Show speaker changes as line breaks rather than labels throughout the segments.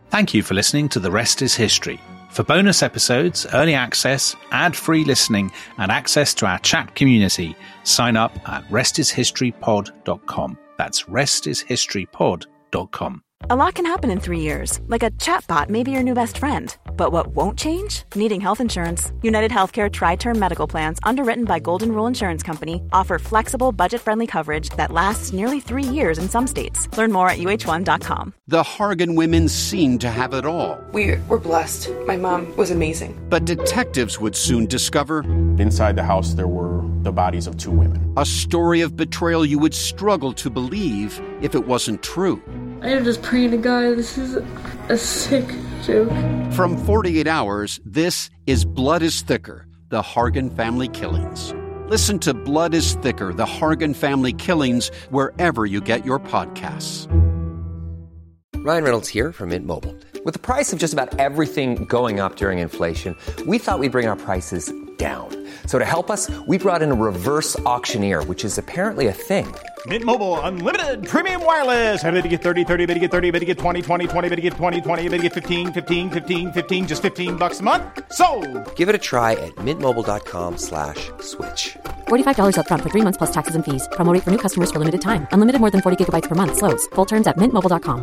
Thank you for listening to The Rest is History. For bonus episodes, early access, ad-free listening, and access to our chat community, sign up at restishistorypod.com. That's restishistorypod.com.
A lot can happen in 3 years, like a chatbot may be your new best friend. But what won't change? Needing health insurance. United Healthcare Tri-Term Medical Plans, underwritten by Golden Rule Insurance Company, offer flexible, budget-friendly coverage that lasts nearly 3 years in some states. Learn more at uh1.com.
The Hargan women seemed to have it all.
We were blessed. My mom was amazing.
But detectives would soon discover...
inside the house, there were the bodies of 2 women.
A story of betrayal you would struggle to believe if it wasn't true.
I am just praying to God, this is a sick joke.
From 48 Hours, this is Blood is Thicker, the Hargan Family Killings. Listen to Blood is Thicker, the Hargan Family Killings, wherever you get your podcasts.
Ryan Reynolds here from Mint Mobile. With the price of just about everything going up during inflation, we thought we'd bring our prices down. So to help us, we brought in a reverse auctioneer, which is apparently a thing.
Mint Mobile Unlimited Premium Wireless. How to get 30, 30, bit to get 30, bit to get 20, 20, 20, bit to get 20, 20, bit to get 15, 15, 15, 15, just $15 a month? Sold!
Give it a try at mintmobile.com/switch.
$45 up front for 3 months plus taxes and fees. Promo rate for new customers for limited time. Unlimited more than 40 gigabytes per month. Slows full terms at mintmobile.com.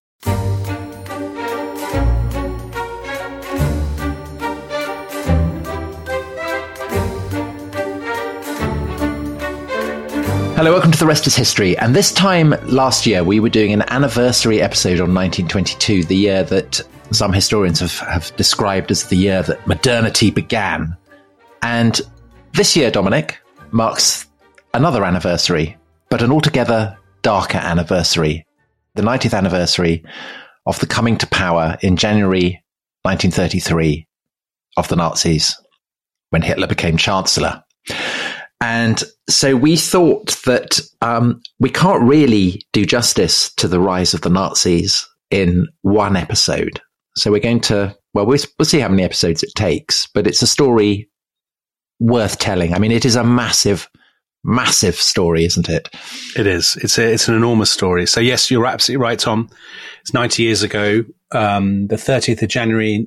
Hello, welcome to The Rest is History. And this time last year, we were doing an anniversary episode on 1922, the year that some historians have described as the year that modernity began. And this year, Dominic, marks another anniversary, but an altogether darker anniversary, the 90th anniversary of the coming to power in January 1933 of the Nazis, when Hitler became Chancellor. And so we thought that we can't really do justice to the rise of the Nazis in one episode. So we're going to, we'll see how many episodes it takes, but it's a story worth telling. I mean, it is a massive, massive story, isn't it?
It is. It's an enormous story. So yes, you're absolutely right, Tom. It's 90 years ago, the 30th of January,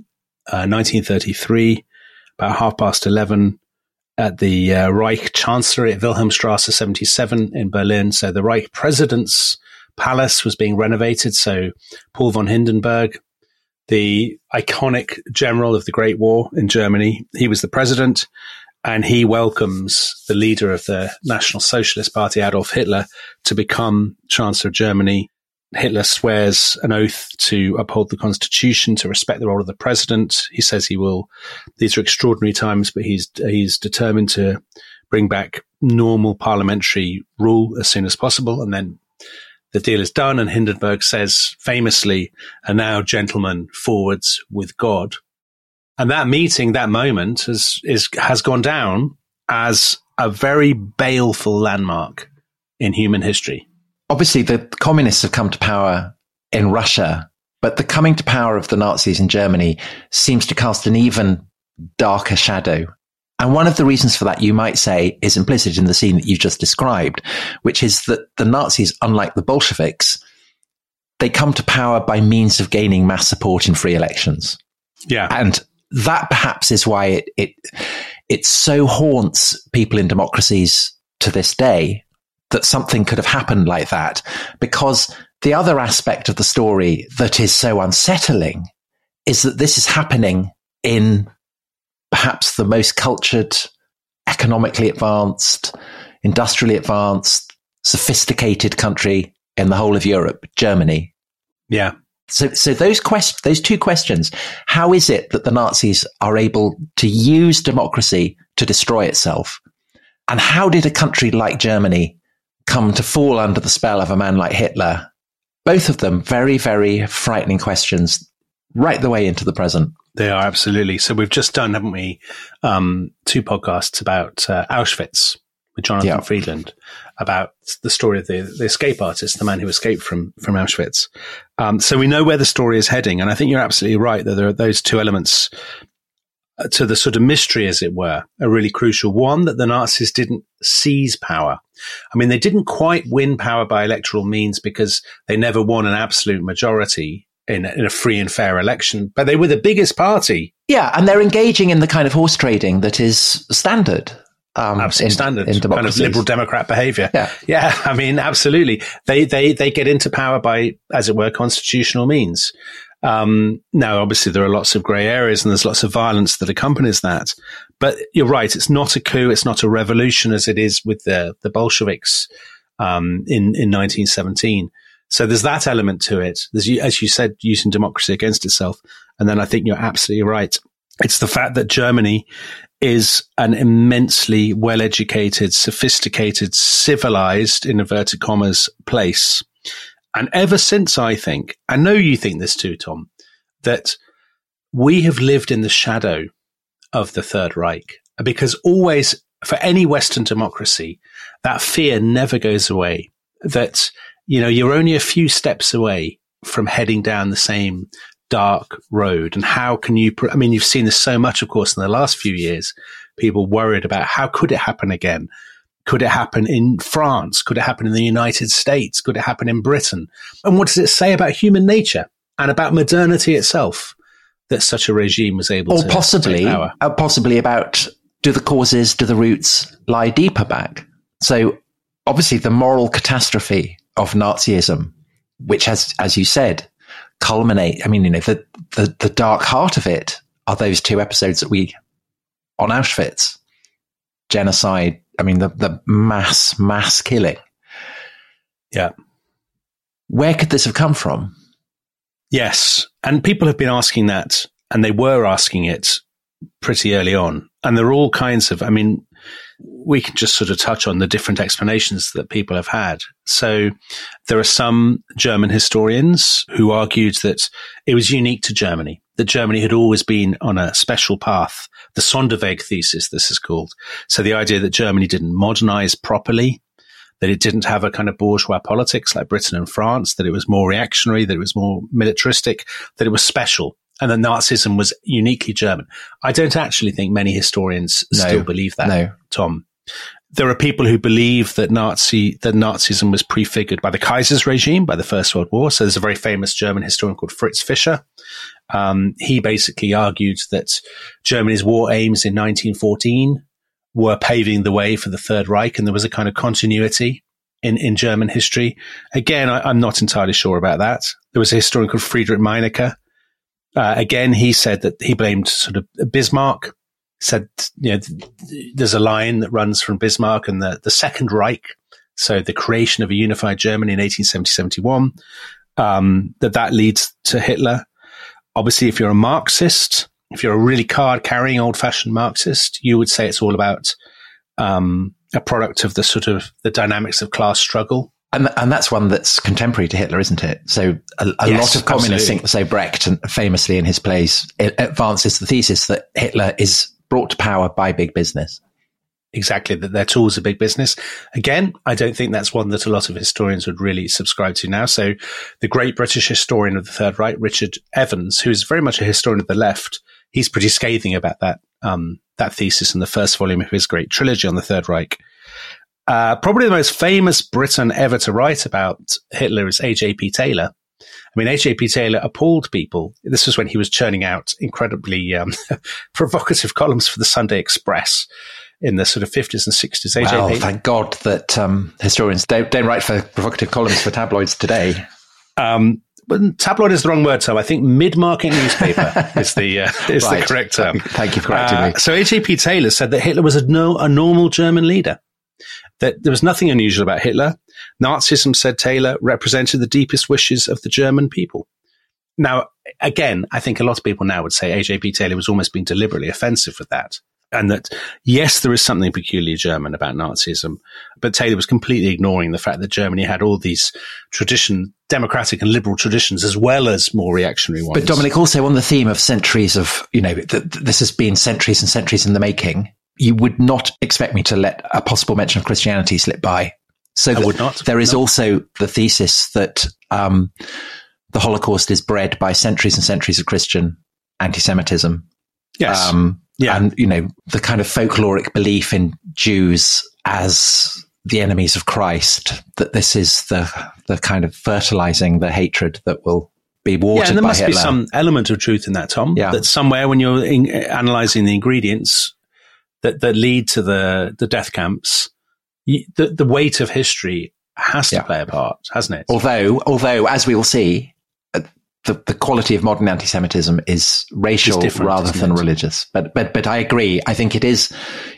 1933, about 11:30. At the Reich Chancellery at Wilhelmstrasse 77 in Berlin. So the Reich President's Palace was being renovated. So Paul von Hindenburg, the iconic general of the Great War in Germany, he was the president, and he welcomes the leader of the National Socialist Party, Adolf Hitler, to become Chancellor of Germany. Hitler swears an oath to uphold the constitution, to respect the role of the president. He says he will. These are extraordinary times, but he's determined to bring back normal parliamentary rule as soon as possible. And then the deal is done. And Hindenburg says famously, "And now, gentlemen, forwards with God." And that meeting, that moment has gone down as a very baleful landmark in human history.
Obviously, the communists have come to power in Russia, but the coming to power of the Nazis in Germany seems to cast an even darker shadow. And one of the reasons for that, you might say, is implicit in the scene that you've just described, which is that the Nazis, unlike the Bolsheviks, they come to power by means of gaining mass support in free elections.
Yeah.
And that perhaps is why it so haunts people in democracies to this day, that something could have happened like that, because the other aspect of the story that is so unsettling is that this is happening in perhaps the most cultured, economically advanced, industrially advanced, sophisticated country in the whole of Europe, Germany.
Yeah.
So those two questions, how is it that the Nazis are able to use democracy to destroy itself? And how did a country like Germany come to fall under the spell of a man like Hitler? Both of them very, very frightening questions right the way into the present.
They are, absolutely. So we've just done, haven't we, 2 podcasts about Auschwitz with Jonathan Friedland, about the story of the escape artist, the man who escaped from Auschwitz. So we know where the story is heading. And I think you're absolutely right that there are those 2 elements to the sort of mystery, as it were, are really crucial. One, that the Nazis didn't seize power. I mean, they didn't quite win power by electoral means because they never won an absolute majority in a free and fair election, but they were the biggest party.
Yeah, and they're engaging in the kind of horse trading that is standard.
Absolutely standard
in
kind of liberal Democrat behavior. Yeah. I mean, absolutely. They get into power by, as it were, constitutional means. Now, obviously, there are lots of grey areas and there's lots of violence that accompanies that. But you're right. It's not a coup. It's not a revolution as it is with the Bolsheviks in 1917. So there's that element to it. There's, as you said, using democracy against itself. And then I think you're absolutely right. It's the fact that Germany is an immensely well-educated, sophisticated, civilized, in inverted commas, place. And ever since, I think, I know you think this too, Tom, that we have lived in the shadow of the Third Reich, because always, for any Western democracy, that fear never goes away, that, you're only a few steps away from heading down the same dark road. And how can you, you've seen this so much, of course, in the last few years, people worried about how could it happen again? Could it happen in France? Could it happen in the United States? Could it happen in Britain? And what does it say about human nature and about modernity itself that such a regime was able to take power?
Possibly about, do the roots lie deeper back? So obviously the moral catastrophe of Nazism, which has, as you said, the dark heart of it are those two episodes that on Auschwitz, genocide, the mass killing.
Yeah.
Where could this have come from?
Yes. And people have been asking that, and they were asking it pretty early on. And there are all kinds of, we can just sort of touch on the different explanations that people have had. So there are some German historians who argued that it was unique to Germany, that Germany had always been on a special path, the Sonderweg thesis, this is called. So the idea that Germany didn't modernize properly, that it didn't have a kind of bourgeois politics like Britain and France, that it was more reactionary, that it was more militaristic, that it was special, and that Nazism was uniquely German. I don't actually think many historians still believe that, Tom. There are people who believe that Nazism was prefigured by the Kaiser's regime, by the First World War. So there's a very famous German historian called Fritz Fischer. He basically argued that Germany's war aims in 1914 were paving the way for the Third Reich, and there was a kind of continuity in German history. Again, I'm not entirely sure about that. There was a historian called Friedrich Meinecke. Again, he said that he blamed sort of Bismarck, said, there's a line that runs from Bismarck and the Second Reich, so the creation of a unified Germany in 1870-71, that leads to Hitler. Obviously, if you're a Marxist, if you're a really card-carrying, old-fashioned Marxist, you would say it's all about a product of the sort of the dynamics of class struggle.
And that's one that's contemporary to Hitler, isn't it? So a lot of communists think, so Brecht, famously in his plays, advances the thesis that Hitler is brought to power by big business.
Exactly, that their tools are big business. Again, I don't think that's one that a lot of historians would really subscribe to now. So the great British historian of the Third Reich, Richard Evans, who's very much a historian of the left, he's pretty scathing about that thesis in the first volume of his great trilogy on the Third Reich. Probably the most famous Briton ever to write about Hitler is A.J.P. Taylor. A.J.P. Taylor appalled people. This was when he was churning out incredibly provocative columns for the Sunday Express in the sort of 50s and 60s.
Well, thank God that historians don't write for provocative columns for tabloids today.
But tabloid is the wrong word, Tom. I think mid-market newspaper is the correct term.
Thank you for correcting me.
So A.J.P. Taylor said that Hitler was a normal German leader, that there was nothing unusual about Hitler. Nazism, said Taylor, represented the deepest wishes of the German people. Now, again, I think a lot of people now would say A.J.P. Taylor was almost being deliberately offensive with that. And that, yes, there is something peculiarly German about Nazism, but Taylor was completely ignoring the fact that Germany had all these democratic and liberal traditions, as well as more reactionary ones.
But Dominic, also on the theme of centuries of, this has been centuries and centuries in the making, you would not expect me to let a possible mention of Christianity slip by. So
I would not.
There is also the thesis that the Holocaust is bred by centuries and centuries of Christian anti-Semitism.
Yes.
Yeah. And, the kind of folkloric belief in Jews as the enemies of Christ, that this is the kind of fertilizing the hatred that will be watered
and there
by
must
Hitler.
be some element of truth in that, Tom.
Yeah.
That somewhere when you're analysing the ingredients that lead to the death camps, the weight of history has to play a part, hasn't it?
Although, as we will see, the quality of modern anti-Semitism is racial rather than religious. But I agree. I think it is,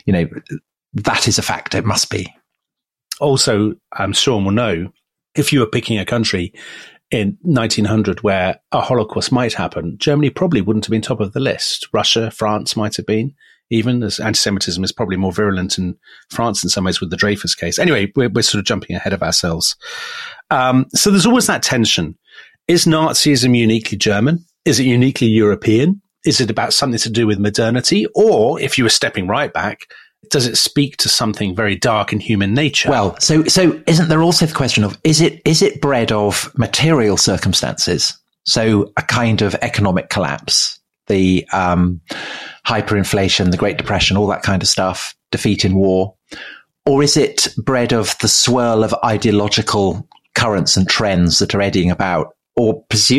that is a fact. It must be. Also,
Sean will know, if you were picking a country in 1900 where a Holocaust might happen, Germany probably wouldn't have been top of the list. Russia, France might have been, even as anti-Semitism is probably more virulent in France in some ways with the Dreyfus case. Anyway, we're sort of jumping ahead of ourselves. So there's always that tension. Is Nazism uniquely German? Is it uniquely European? Is it about something to do with modernity? Or, if you were stepping right back, does it speak to something very dark in human nature?
Well, so isn't there also the question of, is it bred of material circumstances? So a kind of economic collapse, the hyperinflation, the Great Depression, all that kind of stuff, defeat in war? Or is it bred of the swirl of ideological currents and trends that are eddying about? Or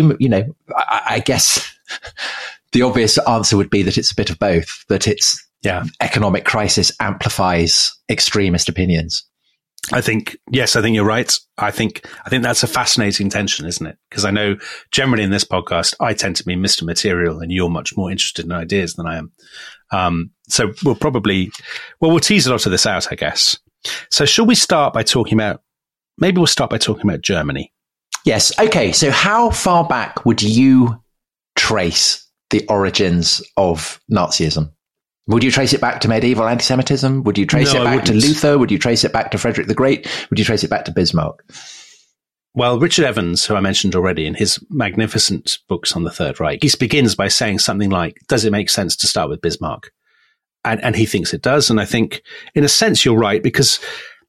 I guess the obvious answer would be that it's a bit of both, that it's economic crisis amplifies extremist opinions.
I think you're right. I think that's a fascinating tension, isn't it? Because I know generally in this podcast, I tend to be Mr. Material and you're much more interested in ideas than I am. So we'll tease a lot of this out, I guess. So shall we start by talking about Germany?
Yes. Okay. So how far back would you trace the origins of Nazism? Would you trace it back to medieval anti-Semitism? Would you trace it back to Luther? Would you trace it back to Frederick the Great? Would you trace it back to Bismarck?
Well, Richard Evans, who I mentioned already in his magnificent books on the Third Reich, he begins by saying something like, does it make sense to start with Bismarck? And he thinks it does. And I think, in a sense, you're right, because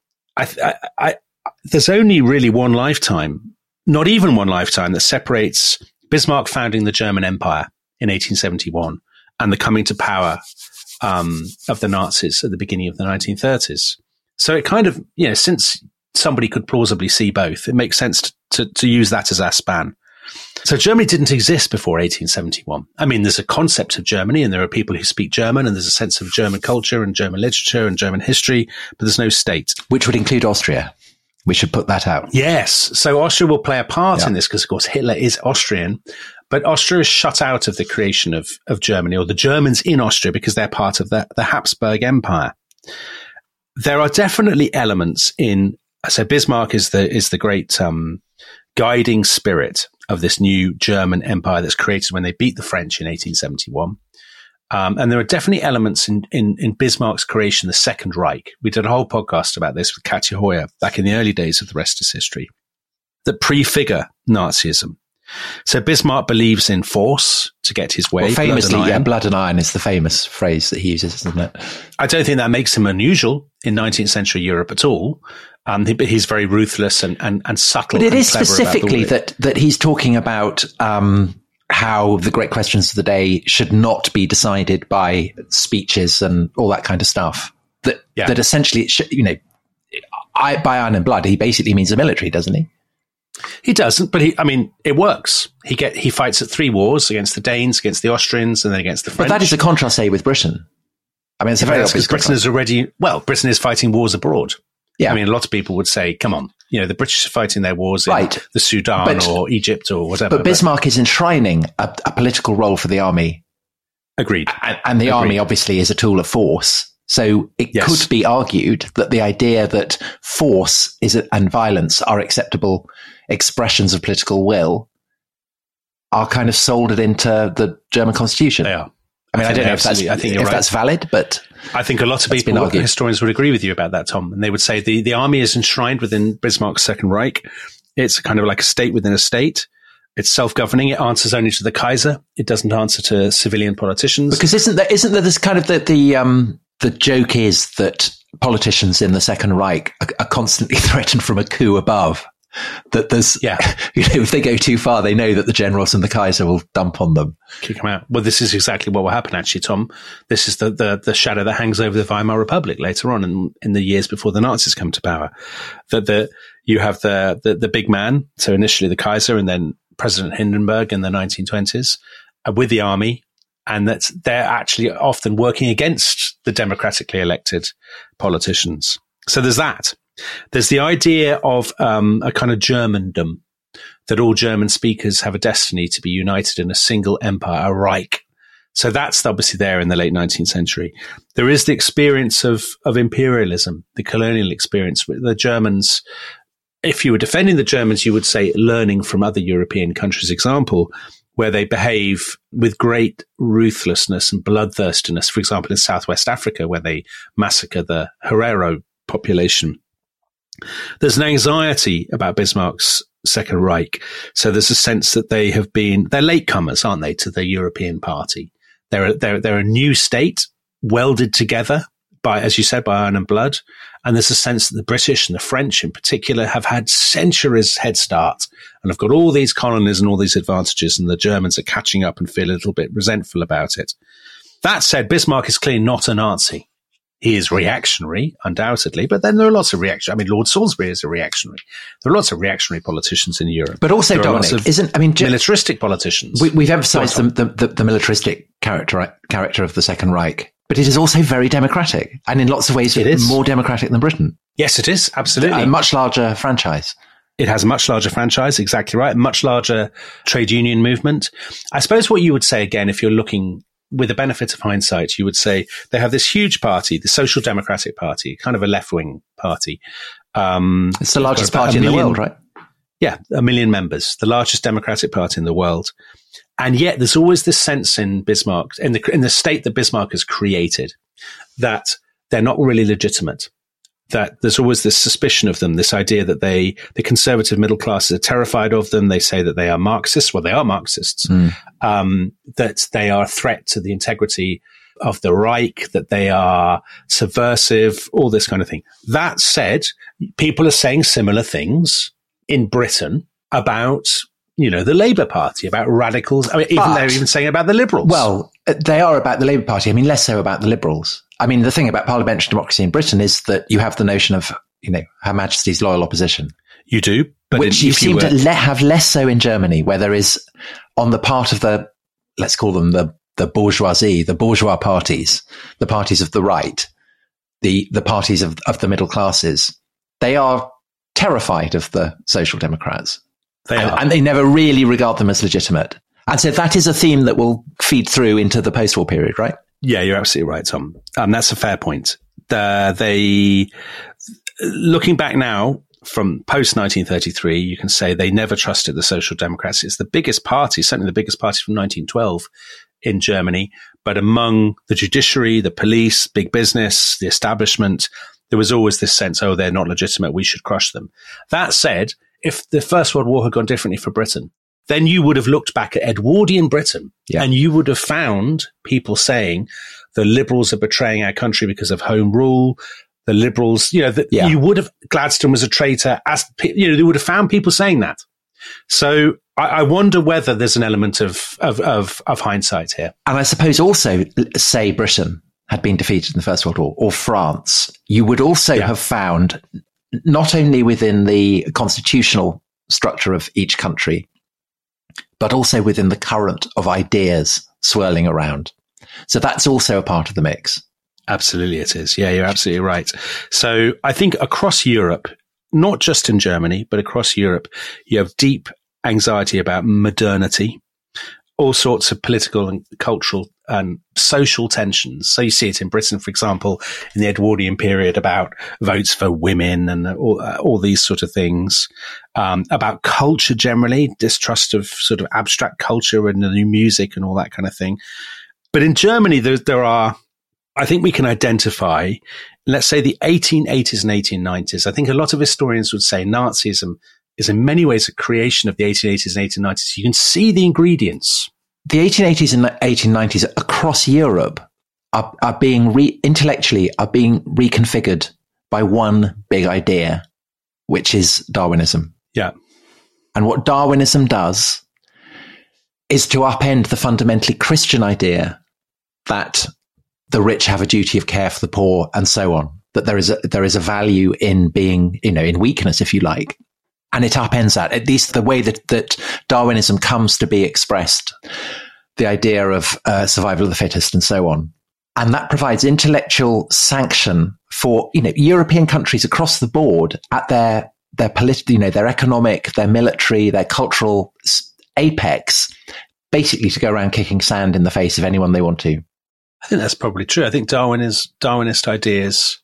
there's only really one lifetime, not even one lifetime, that separates Bismarck founding the German Empire in 1871 and the coming to power of the Nazis at the beginning of the 1930s. So it kind of, since somebody could plausibly see both, it makes sense to use that as our span. So Germany didn't exist before 1871. I mean, there's a concept of Germany and there are people who speak German and there's a sense of German culture and German literature and German history, but there's no state.
Which would include Austria. We should put that out.
Yes. So Austria will play a part in this because, of course, Hitler is Austrian. But Austria is shut out of the creation of Germany, or the Germans in Austria, because they're part of the Habsburg Empire. There are definitely elements so Bismarck is the great guiding spirit of this new German empire that's created when they beat the French in 1871. And there are definitely elements in Bismarck's creation, the Second Reich. We did a whole podcast about this with Katja Hoyer back in the early days of The Rest is History, that prefigure Nazism. So Bismarck believes in force to get his way.
Well, famously, blood and iron is the famous phrase that he uses, isn't it?
I don't think that makes him unusual in 19th century Europe at all. He's very ruthless and subtle.
But it is specifically that he's talking about how the great questions of the day should not be decided by speeches and all that kind of stuff. That essentially, by iron and blood, he basically means the military, doesn't he?
He doesn't, but it works. He fights at 3 wars against the Danes, against the Austrians, and then against the French.
But that is a contrast, say, with Britain. I mean, it's a very obvious
because Britain is fighting wars abroad.
Yeah.
I mean, a lot of people would say, come on, the British are fighting their wars in the Sudan or Egypt or whatever.
But Bismarck is enshrining a political role for the army.
Agreed.
And the army obviously is a tool of force. So it could be argued that the idea that force and violence are acceptable expressions of political will are kind of soldered into the German constitution.
They are.
I mean, I don't know if that's valid, but
I think a lot of historians would agree with you about that, Tom. And they would say the army is enshrined within Bismarck's Second Reich. It's kind of like a state within a state. It's self-governing. It answers only to the Kaiser. It doesn't answer to civilian politicians.
Because isn't there this kind of the joke is that politicians in the Second Reich are constantly threatened from a coup above. That there's, if they go too far, they know that the generals and the Kaiser will dump on them.
Kick them out. Well, this is exactly what will happen, actually, Tom. This is the shadow that hangs over the Weimar Republic later on in the years before the Nazis come to power. That you have the big man, so initially the Kaiser, and then President Hindenburg in the 1920s with the army, and that they're actually often working against the democratically elected politicians. So there's that. There's the idea of a kind of Germandom, that all German speakers have a destiny to be united in a single empire, a Reich. So that's obviously there in the late 19th century. There is the experience of imperialism, the colonial experience with the Germans. If you were defending the Germans, you would say learning from other European countries' example, where they behave with great ruthlessness and bloodthirstiness. For example, in Southwest Africa, where they massacre the Herero population. There's an anxiety about Bismarck's Second Reich. So there's a sense that they're latecomers, aren't they, to the European party? They're a new state welded together by, as you said, by iron and blood. And there's a sense that the British and the French in particular have had centuries head start and have got all these colonies and all these advantages, and the Germans are catching up and feel a little bit resentful about it. That said, Bismarck is clearly not a Nazi. He is reactionary, undoubtedly, but then there are lots of reaction. I mean, Lord Salisbury is a reactionary. There are lots of reactionary politicians in Europe.
But also, Dominic,
militaristic politicians.
We've emphasized the militaristic character of the Second Reich, but it is also very democratic, and in lots of ways it is more democratic than Britain.
Yes, it is, absolutely.
A much larger franchise.
It has a much larger franchise, exactly right. Much larger trade union movement. I suppose what you would say, again, if you're looking with the benefit of hindsight, you would say they have this huge party, the Social Democratic Party, kind of a left-wing party.
It's the largest party in the world, right?
Yeah, 1 million members, the largest democratic party in the world. And yet there's always this sense in Bismarck, in the state that Bismarck has created, that they're not really legitimate. That there's always this suspicion of them, this idea that the conservative middle classes are terrified of them. They say that they are Marxists. Well, they are Marxists. That they are a threat to the integrity of the Reich, that they are subversive, all this kind of thing. That said, people are saying similar things in Britain about, the Labour Party, about radicals. I mean, they're even saying about the Liberals.
Well, they are about the Labour Party. I mean, less so about the Liberals. I mean, the thing about parliamentary democracy in Britain is that you have the notion of, Her Majesty's loyal opposition.
You do. But
which you seem to have less so in Germany, where there is, on the part of the, let's call them the bourgeoisie, the bourgeois parties, the parties of the right, the parties of the middle classes, they are terrified of the Social Democrats. And they never really regard them as legitimate. And so that is a theme that will feed through into the post-war period, right?
Yeah, you're absolutely right, Tom. That's a fair point. Looking back now from post-1933, you can say they never trusted the Social Democrats. It's the biggest party, certainly the biggest party from 1912 in Germany. But among the judiciary, the police, big business, the establishment, there was always this sense, they're not legitimate, we should crush them. That said, if the First World War had gone differently for Britain, then you would have looked back at Edwardian Britain and you would have found people saying the Liberals are betraying our country because of Home Rule. The Liberals, you would have, Gladstone was a traitor. You would have found people saying that. So I wonder whether there's an element of hindsight here.
And I suppose also, say Britain had been defeated in the First World War, or France, you would also have found, not only within the constitutional structure of each country, but also within the current of ideas swirling around. So that's also a part of the mix.
Absolutely it is. Yeah, you're absolutely right. So I think across Europe, not just in Germany, but across Europe, you have deep anxiety about modernity, all sorts of political and cultural and social tensions. So you see it in Britain, for example, in the Edwardian period about votes for women and all these sort of things, about culture generally, distrust of sort of abstract culture and the new music and all that kind of thing. But in Germany, there are, I think we can identify, let's say the 1880s and 1890s. I think a lot of historians would say Nazism is in many ways a creation of the 1880s and 1890s. You can see the ingredients.
The 1880s and 1890s across Europe are being intellectually reconfigured by one big idea, which is Darwinism.
Yeah.
And what Darwinism does is to upend the fundamentally Christian idea that the rich have a duty of care for the poor and so on, that there is a value in being, in weakness, if you like. And it upends that, at least the way that Darwinism comes to be expressed, the idea of survival of the fittest and so on. And that provides intellectual sanction for, European countries across the board at their political, their economic, their military, their cultural apex, basically to go around kicking sand in the face of anyone they want to.
I think that's probably true. I think Darwinist ideas,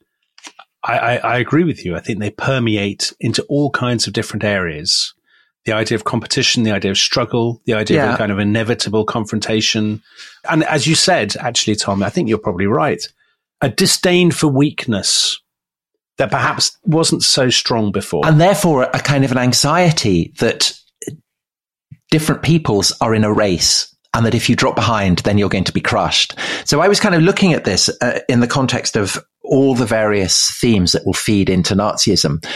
I agree with you. I think they permeate into all kinds of different areas. The idea of competition, the idea of struggle, the idea of a kind of inevitable confrontation. And as you said, actually, Tom, I think you're probably right. A disdain for weakness that perhaps wasn't so strong before.
And therefore a kind of an anxiety that different peoples are in a race and that if you drop behind, then you're going to be crushed. So I was kind of looking at this in the context of all the various themes that will feed into Nazism.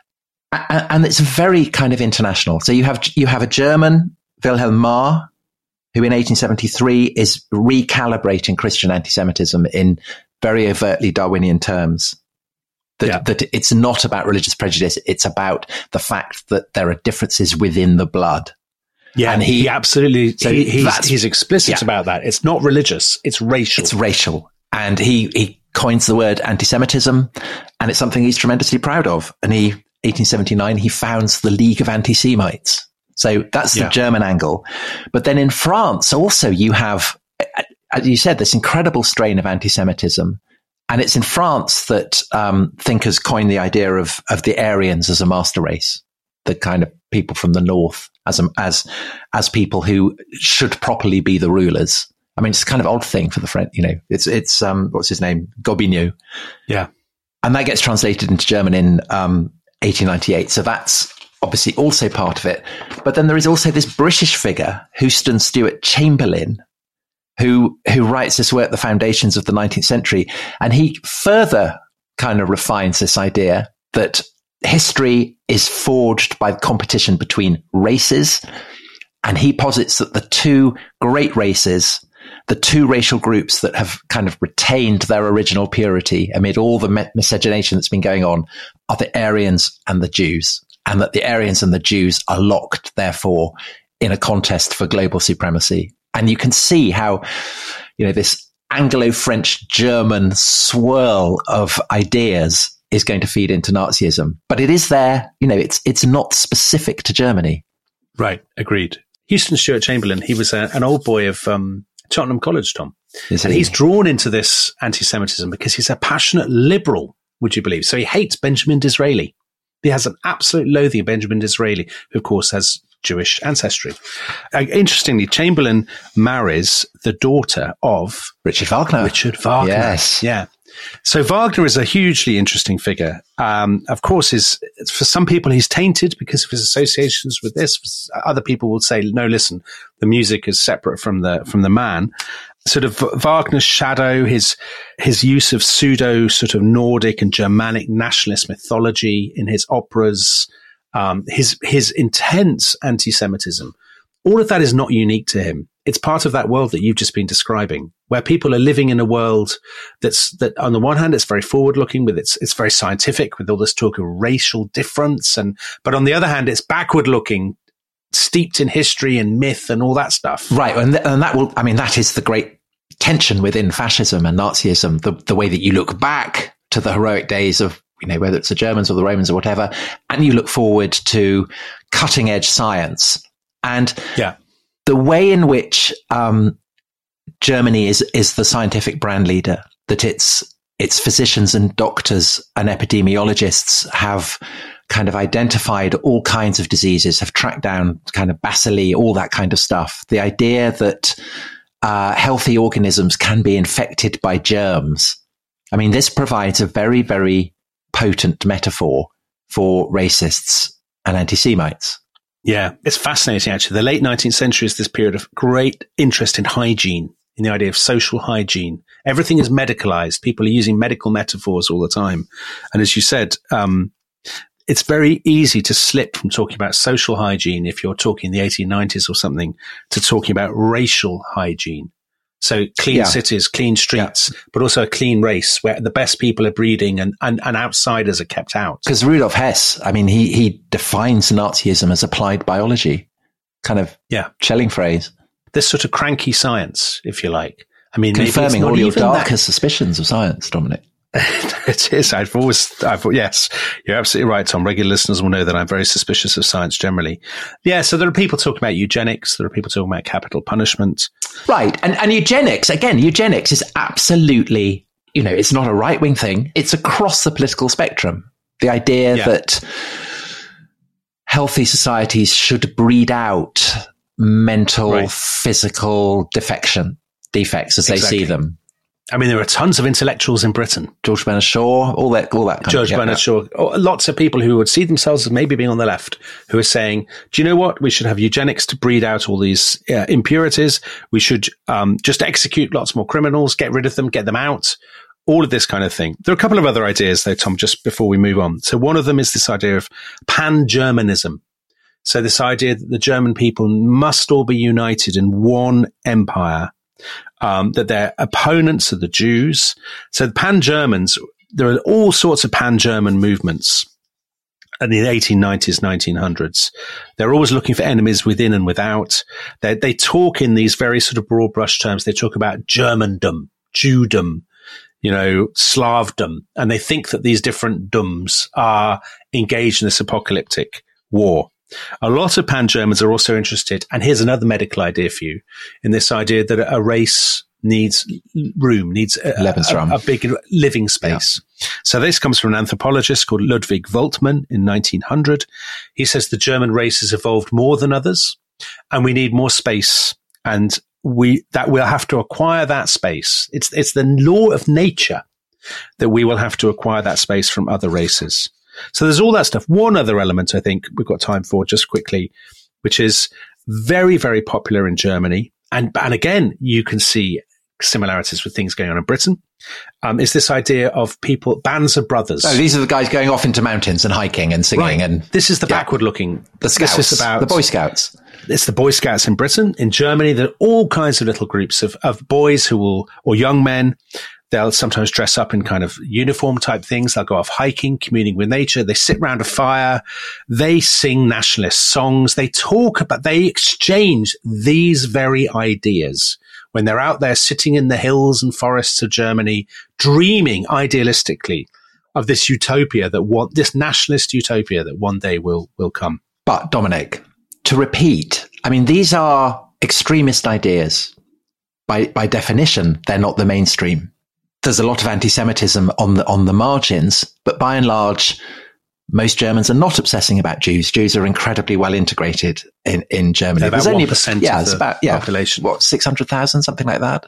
And it's very kind of international. So you have a German, Wilhelm Marr, who in 1873 is recalibrating Christian anti-Semitism in very overtly Darwinian terms. That it's not about religious prejudice. It's about the fact that there are differences within the blood.
Yeah, and he absolutely, so he's explicit about that. It's not religious, it's racial.
It's racial. And he coins the word anti-Semitism, and it's something he's tremendously proud of. And 1879, he founds the League of Anti-Semites. So that's the German angle. But then in France also you have, as you said, this incredible strain of anti-Semitism. And it's in France that thinkers coin the idea of the Aryans as a master race, the kind of people from the north as people who should properly be the rulers. I mean, it's a kind of odd thing for the French, it's what's his name? Gobineau.
Yeah.
And that gets translated into German in 1898. So that's obviously also part of it. But then there is also this British figure, Houston Stewart Chamberlain, who writes this work, The Foundations of the 19th Century. And he further kind of refines this idea that history is forged by competition between races. And he posits that the two great races, the two racial groups that have kind of retained their original purity amid all the miscegenation that's been going on, are the Aryans and the Jews. And that the Aryans and the Jews are locked, therefore, in a contest for global supremacy. And you can see how, this Anglo-French-German swirl of ideas is going to feed into Nazism. But it is there, it's not specific to Germany.
Right, agreed. Houston Stewart Chamberlain, he was an old boy of Cheltenham College, Tom. And he's drawn into this anti-Semitism because he's a passionate liberal, would you believe? So he hates Benjamin Disraeli. He has an absolute loathing of Benjamin Disraeli, who, of course, has Jewish ancestry. Interestingly, Chamberlain marries the daughter of
Richard Wagner.
Yes. Yeah. So Wagner is a hugely interesting figure. Of course, for some people, he's tainted because of his associations with this. Other people will say, no, listen, the music is separate from the man. Sort of Wagner's shadow, his use of pseudo sort of Nordic and Germanic nationalist mythology in his operas, his intense anti-Semitism, all of that is not unique to him. It's part of that world that you've just been describing, where people are living in a world that on the one hand, it's very forward-looking, with it's very scientific, with all this talk of racial difference, but on the other hand, it's backward-looking, steeped in history and myth and all that stuff.
Right, and that is the great tension within fascism and Nazism, the way that you look back to the heroic days of, whether it's the Germans or the Romans or whatever, and you look forward to cutting-edge science. And the way in which Germany is the scientific brand leader, that its physicians and doctors and epidemiologists have kind of identified all kinds of diseases, have tracked down kind of bacilli, all that kind of stuff. The idea that healthy organisms can be infected by germs. I mean, this provides a very, very potent metaphor for racists and anti-Semites.
Yeah, it's fascinating, actually. The late 19th century is this period of great interest in hygiene, in the idea of social hygiene. Everything is medicalized. People are using medical metaphors all the time. And as you said, it's very easy to slip from talking about social hygiene, if you're talking the 1890s or something, to talking about racial hygiene. So clean cities, clean streets, but also a clean race where the best people are breeding and outsiders are kept out.
Because Rudolf Hess, I mean, he defines Nazism as applied biology, kind of chilling phrase.
This sort of cranky science, if you like. I mean,
confirming all your darkest suspicions of science, Dominic.
It is. Yes, you're absolutely right, Tom. Regular listeners will know that I'm very suspicious of science generally. Yeah, so there are people talking about eugenics. There are people talking about capital punishment.
Right. And eugenics is absolutely, it's not a right-wing thing. It's across the political spectrum. The idea that healthy societies should breed out mental, physical defects as they see them.
I mean, there are tons of intellectuals in Britain.
George Bernard Shaw, all that
George Bernard Shaw. Lots of people who would see themselves as maybe being on the left, who are saying, do you know what? We should have eugenics to breed out all these impurities. We should just execute lots more criminals, get rid of them, get them out. All of this kind of thing. There are a couple of other ideas, though, Tom, just before we move on. So one of them is this idea of pan-Germanism. So this idea that the German people must all be united in one empire, that their opponents are the Jews. So the pan-Germans, there are all sorts of pan-German movements in the 1890s, 1900s. They're always looking for enemies within and without. They talk in these very sort of broad brush terms. They talk about Germandom, Jewdom, Slavdom, and they think that these different doms are engaged in this apocalyptic war. A lot of pan-Germans are also interested, and here's another medical idea for you, in this idea that a race needs room, needs a big living space. Yeah. So this comes from an anthropologist called Ludwig Voltmann in 1900. He says the German race has evolved more than others, and we need more space, and we'll have to acquire that space. It's the law of nature that we will have to acquire that space from other races. So there's all that stuff. One other element I think we've got time for just quickly, which is very, very popular in Germany. And again, you can see similarities with things going on in Britain, is this idea of bands of brothers.
Oh, these are the guys going off into mountains and hiking and singing. Right. And
this is the backward looking.
The Scouts,
this is about
the Boy Scouts.
It's the Boy Scouts in Britain. In Germany, there are all kinds of little groups of boys or young men. They'll sometimes dress up in kind of uniform type things. They'll go off hiking, communing with nature. They sit around a fire. They sing nationalist songs. They exchange these very ideas when they're out there sitting in the hills and forests of Germany, dreaming idealistically of this utopia this nationalist utopia that one day will come.
But Dominic, to repeat, I mean, these are extremist ideas. By definition, they're not the mainstream. There's a lot of anti-Semitism on the margins, but by and large, most Germans are not obsessing about Jews. Jews are incredibly well integrated in Germany.
They're about 1% of the population.
What, 600,000, something like that?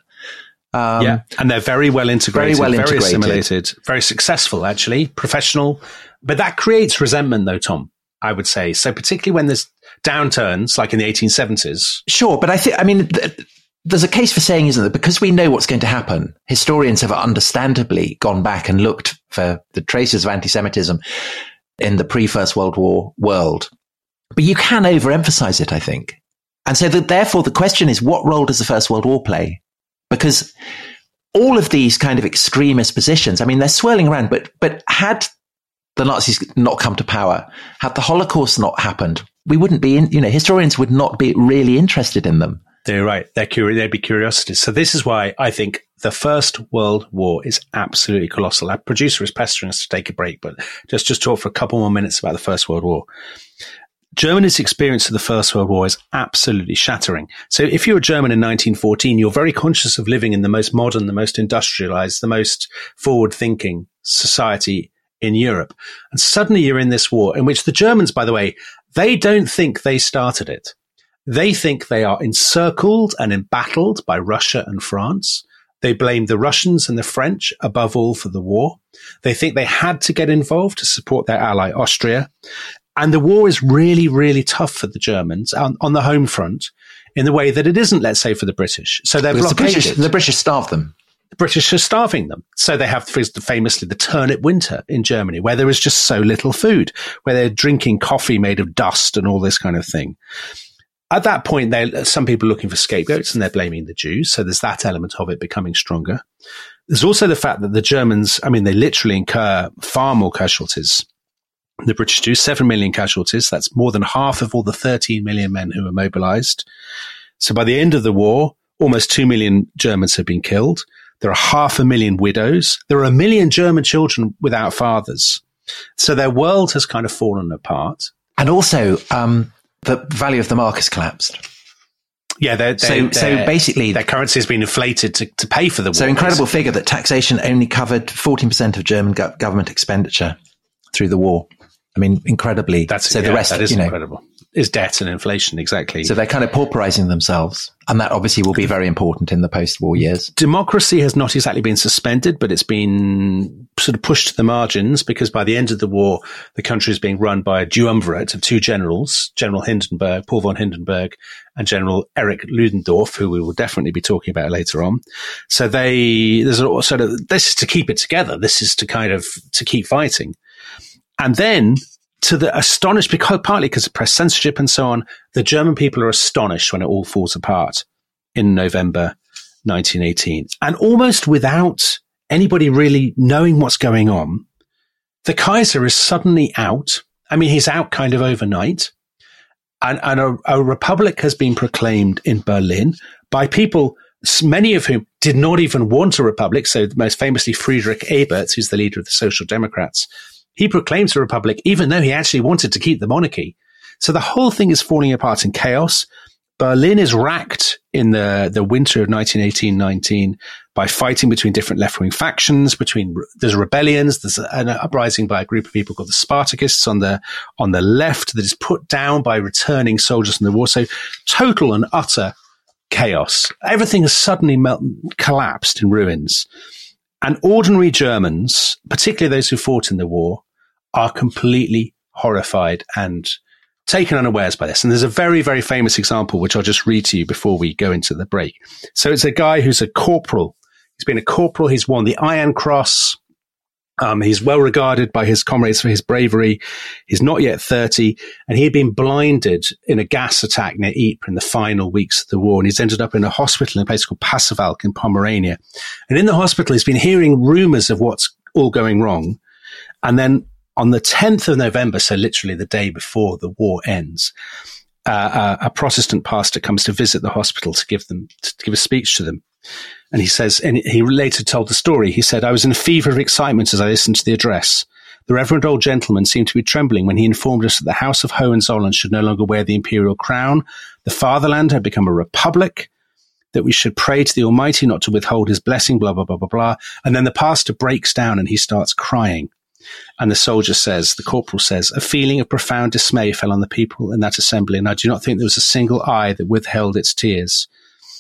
And they're very well integrated, very assimilated, very successful, actually, professional. But that creates resentment, though, Tom, I would say. So particularly when there's downturns, like in the 1870s.
Sure, but there's a case for saying, isn't there, because we know what's going to happen, historians have understandably gone back and looked for the traces of anti-Semitism in the pre-First World War world. But you can overemphasize it, I think. And so therefore the question is, what role does the First World War play? Because all of these kind of extremist positions, I mean, they're swirling around, but had the Nazis not come to power, had the Holocaust not happened, we wouldn't be historians would not be really interested in them.
They're right. They'd be curiosities. So this is why I think the First World War is absolutely colossal. Our producer is pestering us to take a break, but just talk for a couple more minutes about the First World War. Germany's experience of the First World War is absolutely shattering. So if you're a German in 1914, you're very conscious of living in the most modern, the most industrialized, the most forward-thinking society in Europe. And suddenly you're in this war in which the Germans, by the way, they don't think they started it. They think they are encircled and embattled by Russia and France. They blame the Russians and the French above all for the war. They think they had to get involved to support their ally Austria. And the war is really, really tough for the Germans on the home front in the way that it isn't, let's say, for the British. So they're blockaded.
The British starve them.
The British are starving them. So they have famously the turnip winter in Germany, where there is just so little food, where they're drinking coffee made of dust and all this kind of thing. at that point, some people are looking for scapegoats and they're blaming the Jews. So there's that element of it becoming stronger. There's also the fact that the Germans, I mean, they literally incur far more casualties. The British do 7 million casualties. That's more than half of all the 13 million men who were mobilized. So by the end of the war, almost 2 million Germans have been killed. There are 500,000 widows. There are 1 million German children without fathers. So their world has kind of fallen apart.
And also, the value of the mark has collapsed.
Yeah,
so basically,
their currency has been inflated to pay for the war.
So incredible figure that taxation only covered 14% of German government expenditure through the war. I mean, incredibly. The rest,
that is incredible. Is debt and inflation, exactly.
So they're kind of pauperizing themselves. And that obviously will be very important in the post-war years.
Democracy has not exactly been suspended, but it's been sort of pushed to the margins because by the end of the war, the country is being run by a duumvirate of two generals, General Hindenburg, Paul von Hindenburg, and General Erich Ludendorff, who we will definitely be talking about later on. So this is to keep it together. This is to keep fighting. And then, to the astonished, partly because of press censorship and so on, the German people are astonished when it all falls apart in November 1918. And almost without anybody really knowing what's going on, the Kaiser is suddenly out. I mean, he's out kind of overnight. And a republic has been proclaimed in Berlin by people, many of whom did not even want a republic. So most famously, Friedrich Ebert, who's the leader of the Social Democrats, he proclaims a republic, even though he actually wanted to keep the monarchy. So the whole thing is falling apart in chaos. Berlin is racked in the winter of 1918-19 by fighting between different left-wing factions. There's rebellions. There's an uprising by a group of people called the Spartakists on the left that is put down by returning soldiers from the war. So total and utter chaos. Everything has suddenly collapsed in ruins. And ordinary Germans, particularly those who fought in the war, are completely horrified and taken unawares by this. And there's a very, very famous example, which I'll just read to you before we go into the break. So it's a guy who's a corporal. He's been a corporal. He's won the Iron Cross. He's well regarded by his comrades for his bravery. He's not yet 30, and he had been blinded in a gas attack near Ypres in the final weeks of the war. And he's ended up in a hospital in a place called Pasewalk in Pomerania. And in the hospital, he's been hearing rumors of what's all going wrong. And then on the 10th of November, so literally the day before the war ends, a Protestant pastor comes to visit the hospital to give a speech to them. And he says, and he later told the story, he said, "I was in a fever of excitement as I listened to the address. The reverend old gentleman seemed to be trembling when he informed us that the House of Hohenzollern should no longer wear the imperial crown. The fatherland had become a republic, that we should pray to the Almighty not to withhold his blessing, blah, blah, blah, blah, blah." And then the pastor breaks down and he starts crying. And the soldier says, the corporal says, "A feeling of profound dismay fell on the people in that assembly, and I do not think there was a single eye that withheld its tears.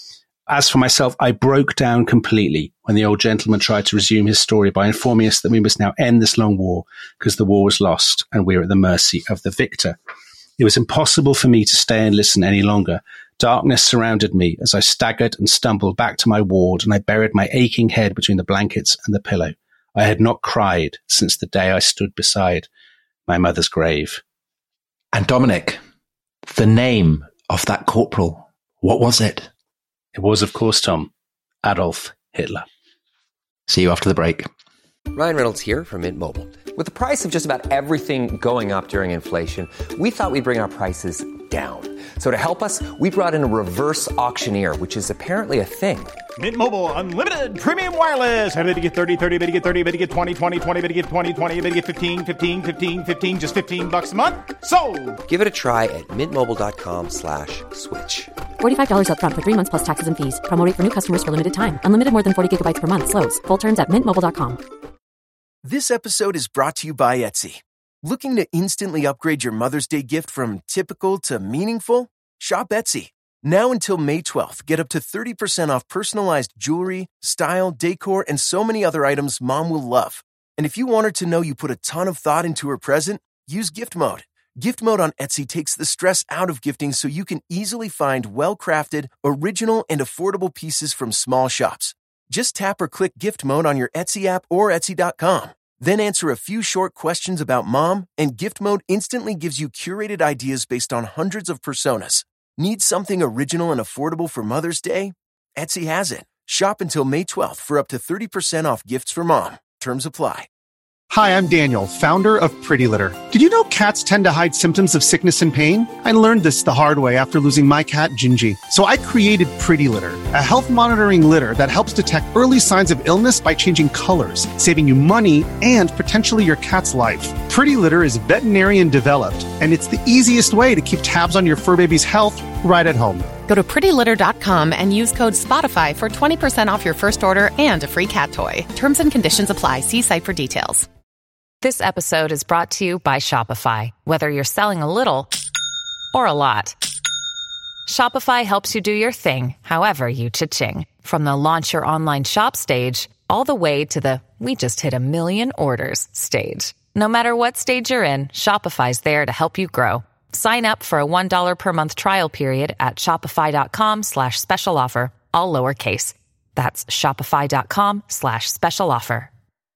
As for myself, I broke down completely when the old gentleman tried to resume his story by informing us that we must now end this long war because the war was lost and we are at the mercy of the victor. It was impossible for me to stay and listen any longer. Darkness surrounded me as I staggered and stumbled back to my ward, and I buried my aching head between the blankets and the pillow. I had not cried since the day I stood beside my mother's grave."
And Dominic, the name of that corporal, what was it?
It was, of course, Tom, Adolf Hitler.
See you after the break.
Ryan Reynolds here from Mint Mobile. With the price of just about everything going up during inflation, we thought we'd bring our prices down. So to help us, we brought in a reverse auctioneer, which is apparently a thing.
Mint Mobile Unlimited Premium Wireless. How to get 30, 30, bit to get 30, bit to get 20, 20, 20, bit to get 20, 20, bit to get 15, 15, 15, 15, just $15 a month? Sold!
Give it a try at mintmobile.com/switch.
$45 up front for 3 months plus taxes and fees. Promo rate for new customers for limited time. Unlimited more than 40 gigabytes per month. Slows full terms at mintmobile.com.
This episode is brought to you by Etsy. Looking to instantly upgrade your Mother's Day gift from typical to meaningful? Shop Etsy. Now until May 12th, get up to 30% off personalized jewelry, style, decor, and so many other items Mom will love. And if you want her to know you put a ton of thought into her present, use Gift Mode. Gift Mode on Etsy takes the stress out of gifting so you can easily find well-crafted, original, and affordable pieces from small shops. Just tap or click Gift Mode on your Etsy app or Etsy.com. Then answer a few short questions about Mom, and Gift Mode instantly gives you curated ideas based on hundreds of personas. Need something original and affordable for Mother's Day? Etsy has it. Shop until May 12th for up to 30% off gifts for mom. Terms apply.
Hi, I'm Daniel, founder of Pretty Litter. Did you know cats tend to hide symptoms of sickness and pain? I learned this the hard way after losing my cat, Gingy. So I created Pretty Litter, a health monitoring litter that helps detect early signs of illness by changing colors, saving you money and potentially your cat's life. Pretty Litter is veterinarian developed, and it's the easiest way to keep tabs on your fur baby's health right at home.
Go to prettylitter.com and use code SPOTIFY for 20% off your first order and a free cat toy. Terms and conditions apply. See site for details.
This episode is brought to you by Shopify. Whether you're selling a little or a lot, Shopify helps you do your thing, however you cha-ching. From the launch your online shop stage, all the way to the we just hit 1 million orders stage. No matter what stage you're in, Shopify's there to help you grow. Sign up for a $1 per month trial period at shopify.com/special offer, all lowercase. That's shopify.com/special offer.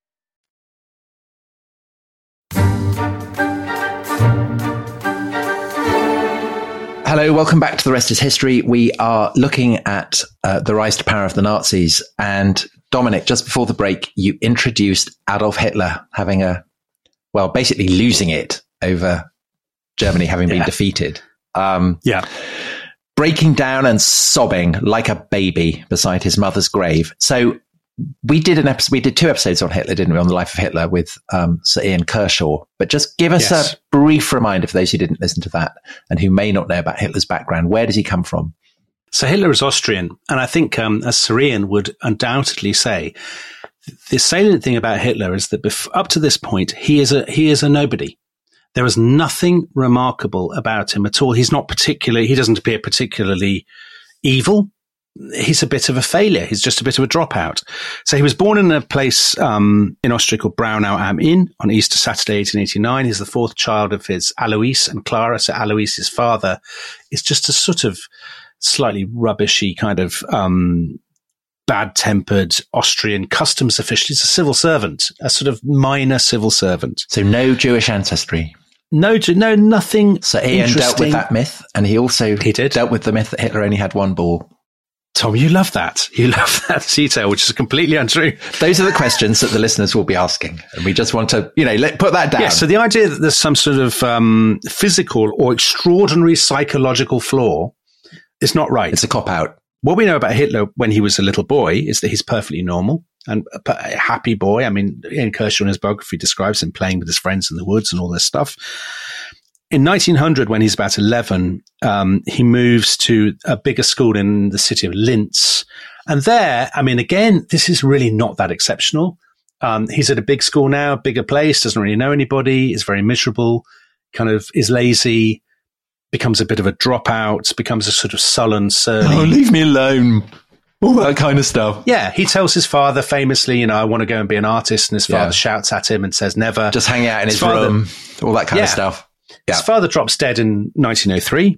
Hello, welcome back to The Rest is History. We are looking at the rise to power of the Nazis. And Dominic, just before the break, you introduced Adolf Hitler having basically losing it over Germany having been defeated. Breaking down and sobbing like a baby beside his mother's grave. So we did two episodes on Hitler, didn't we, on the life of Hitler with Sir Ian Kershaw. But just give us a brief reminder for those who didn't listen to that and who may not know about Hitler's background. Where does he come from?
So Hitler is Austrian, and I think, as Sir Ian would undoubtedly say, the salient thing about Hitler is that up to this point, he is a nobody. There is nothing remarkable about him at all. He doesn't appear particularly evil. He's a bit of a failure. He's just a bit of a dropout. So he was born in a place in Austria called Braunau am Inn on Easter Saturday, 1889. He's the fourth child of his Alois and Clara. So Alois, his father, is just a sort of slightly rubbishy kind of bad-tempered Austrian customs official. He's a civil servant, a sort of minor civil servant.
So no Jewish ancestry.
No, nothing.
So Ian dealt with that myth, and he dealt with the myth that Hitler only had one ball.
Tom, you love that. You love that detail, which is completely untrue.
Those are the questions that the listeners will be asking. And we just want to, put that down.
Yeah, so the idea that there's some sort of physical or extraordinary psychological flaw is not right.
It's a cop-out.
What we know about Hitler when he was a little boy is that he's perfectly normal and a happy boy. I mean, Ian Kershaw in his biography describes him playing with his friends in the woods and all this stuff. In 1900, when he's about 11, he moves to a bigger school in the city of Linz. And there, I mean, again, this is really not that exceptional. He's at a big school now, bigger place, doesn't really know anybody, is very miserable, kind of is lazy, becomes a bit of a dropout, becomes a sort of sullen, surly.
Oh, leave me alone. All that kind of stuff.
Yeah, he tells his father famously, I want to go and be an artist. And his father shouts at him and says, never.
Just hang out in his room, all that kind of stuff. Yeah.
His father drops dead in 1903.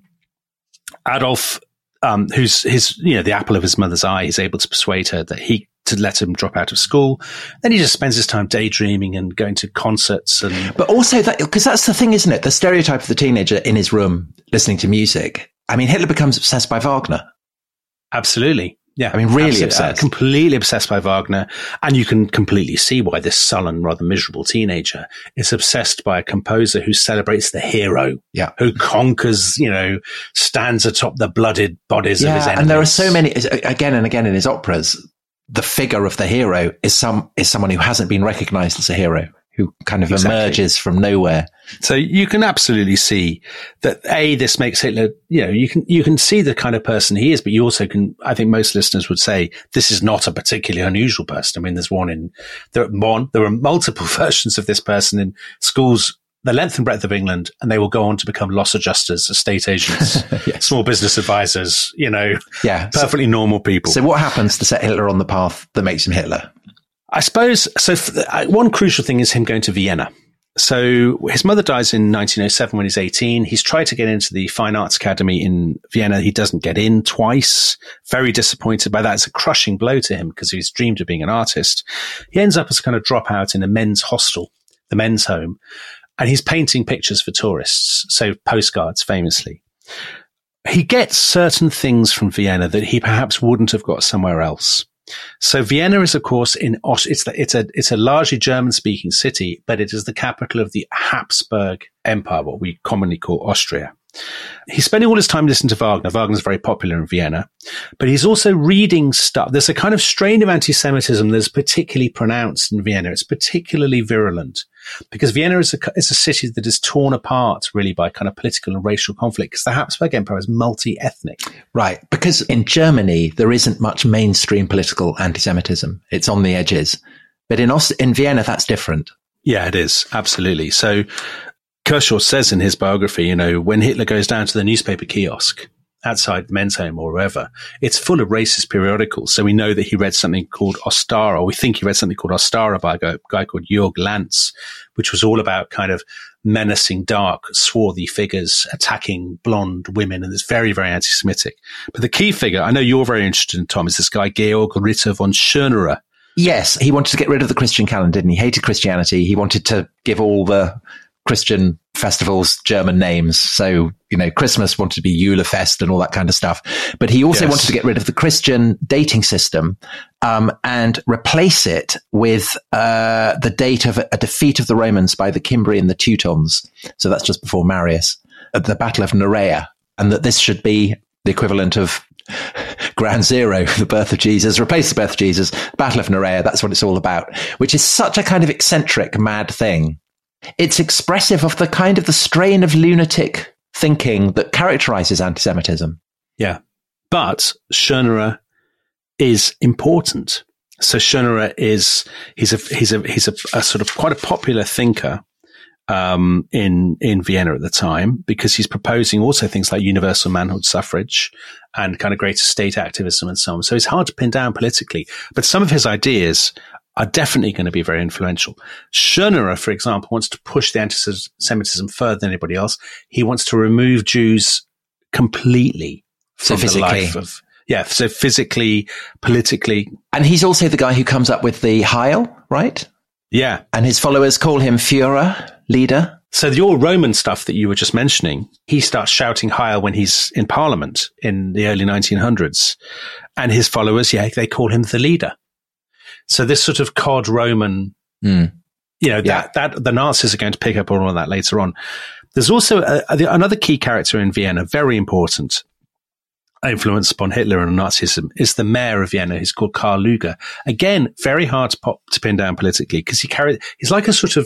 Adolf, who's the apple of his mother's eye, is able to persuade her to let him drop out of school. Then he just spends his time daydreaming and going to concerts.
But also because that's the thing, isn't it? The stereotype of the teenager in his room listening to music. I mean, Hitler becomes obsessed by Wagner.
Absolutely. Yeah.
I mean, really obsessed.
Completely obsessed by Wagner. And you can completely see why this sullen, rather miserable teenager is obsessed by a composer who celebrates the hero.
Yeah.
Who conquers, stands atop the blooded bodies of his enemies.
And there are so many, again and again in his operas, the figure of the hero is someone who hasn't been recognized as a hero, who kind of emerges from nowhere.
So you can absolutely see that this makes Hitler, you can see the kind of person he is, but you also can, I think most listeners would say, this is not a particularly unusual person. I mean, there are multiple versions of this person in schools, the length and breadth of England, and they will go on to become loss adjusters, estate agents,
yes.
Small business advisors, perfectly normal people.
So what happens to set Hitler on the path that makes him Hitler?
I suppose, one crucial thing is him going to Vienna. So his mother dies in 1907 when he's 18. He's tried to get into the Fine Arts Academy in Vienna. He doesn't get in twice. Very disappointed by that. It's a crushing blow to him because he's dreamed of being an artist. He ends up as a kind of dropout in a men's hostel, the men's home, and he's painting pictures for tourists. So postcards, famously. he gets certain things from Vienna that he perhaps wouldn't have got somewhere else. So Vienna is, of course, it's a largely German-speaking city, but it is the capital of the Habsburg Empire, what we commonly call Austria. He's spending all his time listening to Wagner. Wagner's very popular in Vienna, but he's also reading stuff. There's a kind of strain of anti-Semitism that's particularly pronounced in Vienna. It's particularly virulent because Vienna is a city that is torn apart really by kind of political and racial conflict because the Habsburg Empire is multi-ethnic.
Right, because in Germany, there isn't much mainstream political anti-Semitism. It's on the edges. But in Vienna, that's different.
Yeah, it is. Absolutely. So Kershaw says in his biography, when Hitler goes down to the newspaper kiosk outside the men's home or wherever, it's full of racist periodicals. So we know that he read something called Ostara, or we think he read something called Ostara by a guy called Jörg Lanz, which was all about kind of menacing, dark, swarthy figures attacking blonde women. And it's very, very anti-Semitic. But the key figure, I know you're very interested in, Tom, is this guy Georg Ritter von Schönerer.
Yes, he wanted to get rid of the Christian calendar, didn't he? He hated Christianity. He wanted to give all the Christian festivals German names. So, Christmas wanted to be Julefest and all that kind of stuff. But he also wanted to get rid of the Christian dating system and replace it with the date of a defeat of the Romans by the Cimbri and the Teutons. So that's just before Marius, at the Battle of Nerea. And that this should be the equivalent of Ground Zero, the birth of Jesus, replace the birth of Jesus, Battle of Nerea. That's what it's all about, which is such a kind of eccentric, mad thing. It's expressive of the strain of lunatic thinking that characterizes anti-Semitism.
Yeah. But Schönerer is important. So Schönerer he's a sort of quite a popular thinker, in Vienna at the time, because he's proposing also things like universal manhood suffrage and kind of greater state activism and so on. So it's hard to pin down politically, but some of his ideas are definitely going to be very influential. Schönerer, for example, wants to push the anti-Semitism further than anybody else. He wants to remove Jews completely from the life of, so physically, politically.
And he's also the guy who comes up with the Heil, right?
Yeah.
And his followers call him Führer, leader.
So your Roman stuff that you were just mentioning, he starts shouting Heil when he's in Parliament in the early 1900s. And his followers, they call him the leader. So this sort of cod Roman, that the Nazis are going to pick up on all of that later on. There's also another key character in Vienna, very important influence upon Hitler and Nazism, is the mayor of Vienna. He's called Karl Lueger. Again, very hard to pin down politically because he's like a sort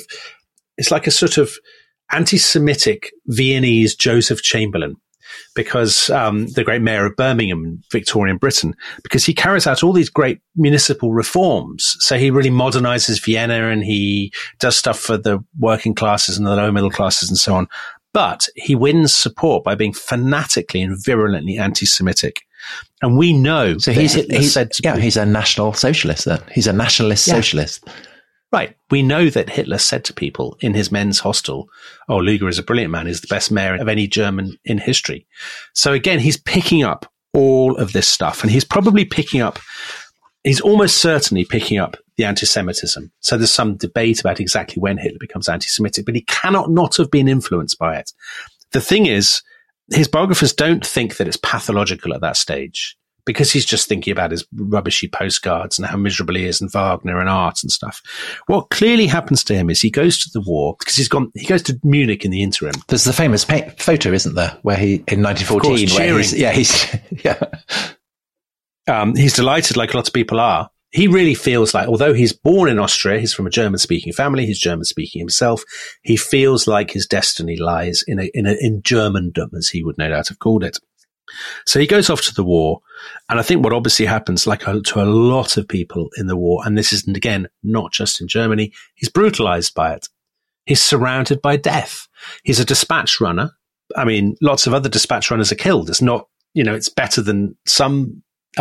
of anti-Semitic Viennese Joseph Chamberlain. Because the great mayor of Birmingham in Victorian Britain, because he carries out all these great municipal reforms. So he really modernizes Vienna and he does stuff for the working classes and the lower middle classes and so on. But he wins support by being fanatically and virulently anti-Semitic. And we know
so he's a national socialist. He's a nationalist socialist.
Right. We know that Hitler said to people in his men's hostel, Lueger is a brilliant man. He's the best mayor of any German in history. So again, he's picking up all of this stuff and he's almost certainly picking up the anti-Semitism. So there's some debate about exactly when Hitler becomes anti-Semitic, but he cannot not have been influenced by it. The thing is, his biographers don't think that it's pathological at that stage, because he's just thinking about his rubbishy postcards and how miserable he is and Wagner and art and stuff. What clearly happens to him is he goes to the war because he goes to Munich in the interim.
There's the famous photo, isn't there, where he, in 1914,
he's delighted like a lot of people are. He really feels like, although he's born in Austria, he's from a German-speaking family, he's German-speaking himself, he feels like his destiny lies in Germandom, as he would no doubt have called it. So he goes off to the war, and I think what obviously happens, to a lot of people in the war, and this isn't, again, not just in Germany, he's brutalized by it. He's surrounded by death. He's a dispatch runner. I mean, lots of other dispatch runners are killed. It's not, it's better than some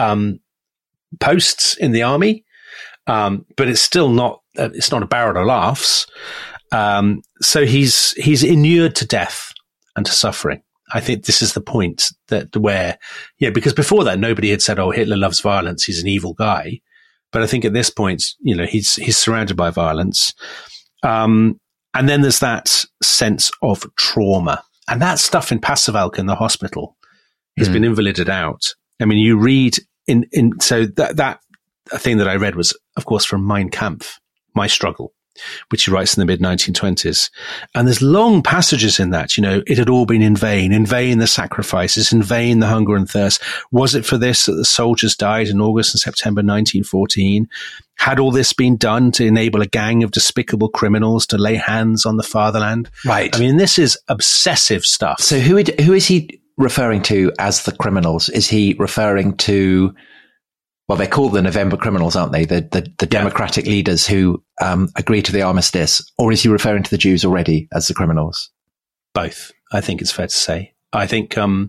posts in the army, but it's still not. It's not a barrel of laughs. So he's inured to death and to suffering. I think this is the point because before that, nobody had said, Hitler loves violence. He's an evil guy. But I think at this point, he's surrounded by violence. And then there's that sense of trauma, and that stuff in Pasewalk in the hospital. He's been invalided out. I mean, you read so that thing that I read was, of course, from Mein Kampf, My Struggle, which he writes in the mid-1920s. And there's long passages in that, it had all been in vain the sacrifices, in vain the hunger and thirst. Was it for this that the soldiers died in August and September 1914? Had all this been done to enable a gang of despicable criminals to lay hands on the fatherland?
Right.
I mean, this is obsessive stuff.
So who is he referring to as the criminals? Is he referring to... Well, they're called the November criminals, aren't they? The democratic leaders who agreed to the armistice. Or is he referring to the Jews already as the criminals?
Both, I think it's fair to say. I think don't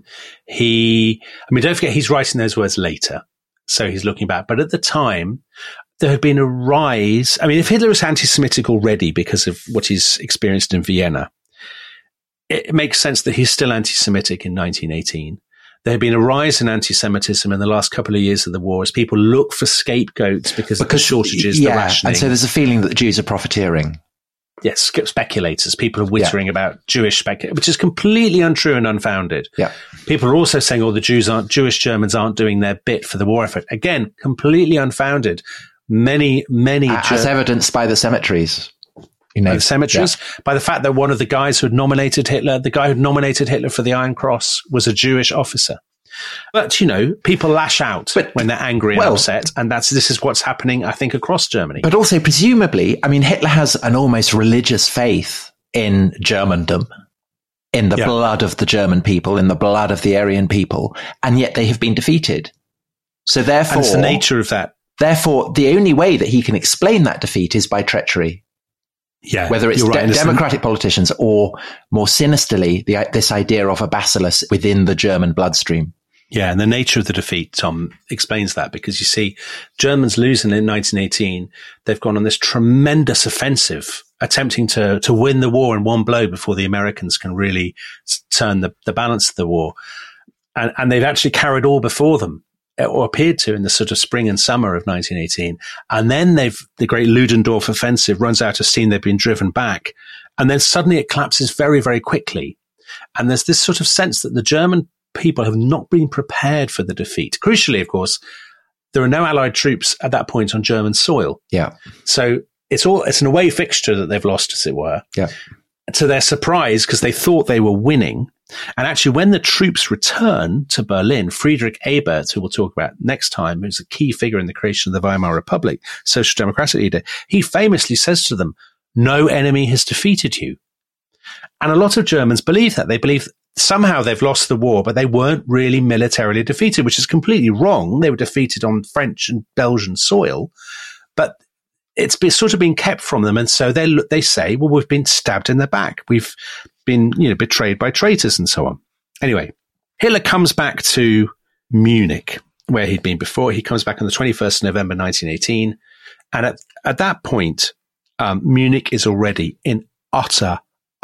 forget, he's writing those words later. So he's looking back. But at the time, there had been a rise. I mean, if Hitler was anti-Semitic already because of what he's experienced in Vienna, it makes sense that he's still anti-Semitic in 1918. There had been a rise in anti-Semitism in the last couple of years of the war as people look for scapegoats because of the shortages, the rationing.
And so there's a feeling that the Jews are profiteering.
Yes, speculators. People are whittering about Jewish speculators, which is completely untrue and unfounded.
Yeah. People
are also saying, Jewish Germans aren't doing their bit for the war effort. Again, completely unfounded. Many
as evidenced by the cemeteries.
By the cemeteries, by the fact that one of the guys who had nominated Hitler, the guy who nominated Hitler for the Iron Cross, was a Jewish officer. But, people lash out when they're angry and upset, and this is what's happening, I think, across Germany.
But also, presumably, I mean, Hitler has an almost religious faith in Germandom, in the blood of the German people, in the blood of the Aryan people, and yet they have been defeated. So therefore...
And it's the nature of that.
Therefore, the only way that he can explain that defeat is by treachery.
Yeah,
whether it's democratic politicians or more sinisterly, this idea of a bacillus within the German bloodstream.
Yeah, and the nature of the defeat, Tom, explains that because you see, Germans losing in 1918, they've gone on this tremendous offensive, attempting to win the war in one blow before the Americans can really turn the balance of the war. And they've actually carried all before them, or appeared to, in the sort of spring and summer of 1918. And then the great Ludendorff offensive runs out of steam. They've been driven back. And then suddenly it collapses very, very quickly. And there's this sort of sense that the German people have not been prepared for the defeat. Crucially, of course, there are no Allied troops at that point on German soil.
Yeah.
So it's an away fixture that they've lost, as it were.
Yeah.
To their surprise, because they thought they were winning. And actually, when the troops return to Berlin, Friedrich Ebert, who we'll talk about next time, who's a key figure in the creation of the Weimar Republic, social democratic leader, he famously says to them, "No enemy has defeated you." And a lot of Germans believe that. They believe somehow they've lost the war, but they weren't really militarily defeated, which is completely wrong. They were defeated on French and Belgian soil, but it's sort of been kept from them. And so they say, well, we've been stabbed in the back. We've been, betrayed by traitors and so on. Anyway, Hitler comes back to Munich, where he'd been before. He comes back on the 21st of November, 1918. And at that point, Munich is already in utter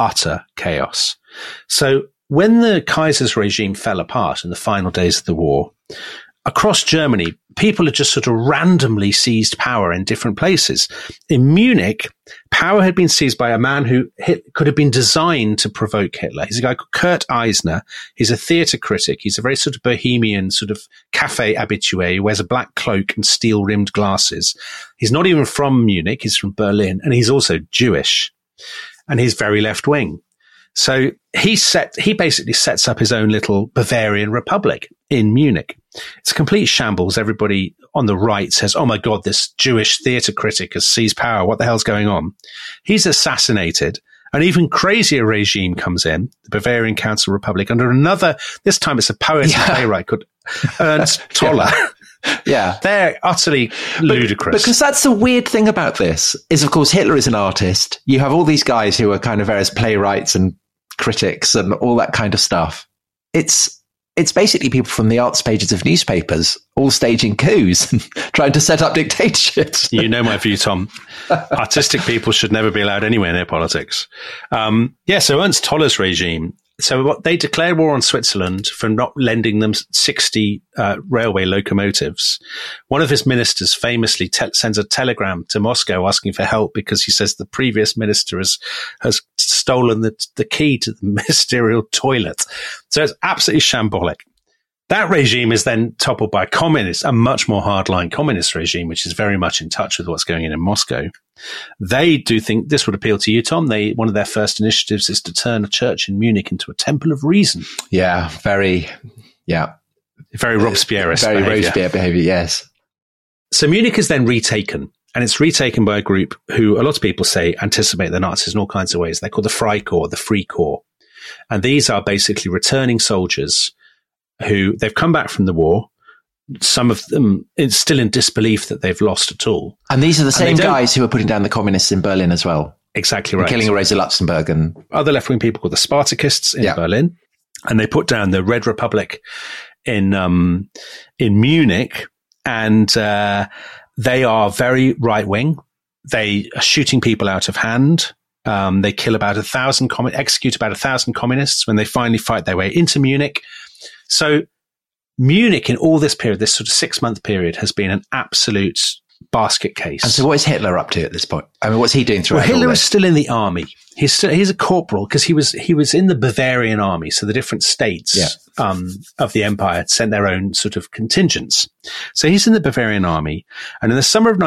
chaos. So when the Kaiser's regime fell apart in the final days of the war, across Germany, people had just sort of randomly seized power in different places. In Munich, power had been seized by a man who could have been designed to provoke Hitler. He's a guy called Kurt Eisner. He's a theatre critic. He's a very sort of bohemian, sort of cafe habitué. He wears a black cloak and steel-rimmed glasses. He's not even from Munich. He's from Berlin. And he's also Jewish. And he's very left-wing. So he basically sets up his own little Bavarian republic in Munich. It's a complete shambles. Everybody on the right says, "Oh my God, this Jewish theatre critic has seized power. What the hell's going on?" He's assassinated. An even crazier regime comes in, the Bavarian Council Republic, under another, this time it's a poet and playwright called Ernst Toller.
Yeah.
They're utterly ludicrous.
Because that's the weird thing about this, is of course Hitler is an artist. You have all these guys who are kind of various playwrights and critics and all that kind of stuff. It's basically people from the arts pages of newspapers all staging coups and trying to set up dictatorships.
You know my view, Tom. Artistic people should never be allowed anywhere near politics. So Ernst Toller's regime, so they declared war on Switzerland for not lending them 60 railway locomotives. One of his ministers famously sends a telegram to Moscow asking for help because he says the previous minister has stolen the key to the ministerial toilet. So it's absolutely shambolic. That regime is then toppled by a much more hardline communist regime, which is very much in touch with what's going on in Moscow. They do think this would appeal to you, Tom. One of their first initiatives is to turn a church in Munich into a temple of reason.
Yeah, very
Robespierre-esque
Very
behavior.
Robespierre behavior, yes.
So Munich is then retaken, and it's retaken by a group who a lot of people say anticipate the Nazis in all kinds of ways. They're called the Freikorps, the Free Corps. And these are basically returning soldiers who they've come back from the war. Some of them is still in disbelief that they've lost at all.
And these are the same guys who are putting down the communists in Berlin as well.
Exactly right.
Killing Rosa Luxemburg and
other left-wing people called the Spartakists in Berlin. And they put down the Red Republic in Munich. And they are very right-wing. They are shooting people out of hand. They kill about 1,000, execute about 1,000 communists when they finally fight their way into Munich. So Munich in all this period, this sort of 6-month period, has been an absolute basket case.
And so what is Hitler up to at this point? I mean, what's he doing throughout all this?
Hitler is still in the army. He's a corporal because he was in the Bavarian army. So the different states of the empire had sent their own sort of contingents. So he's in the Bavarian army. And in the summer of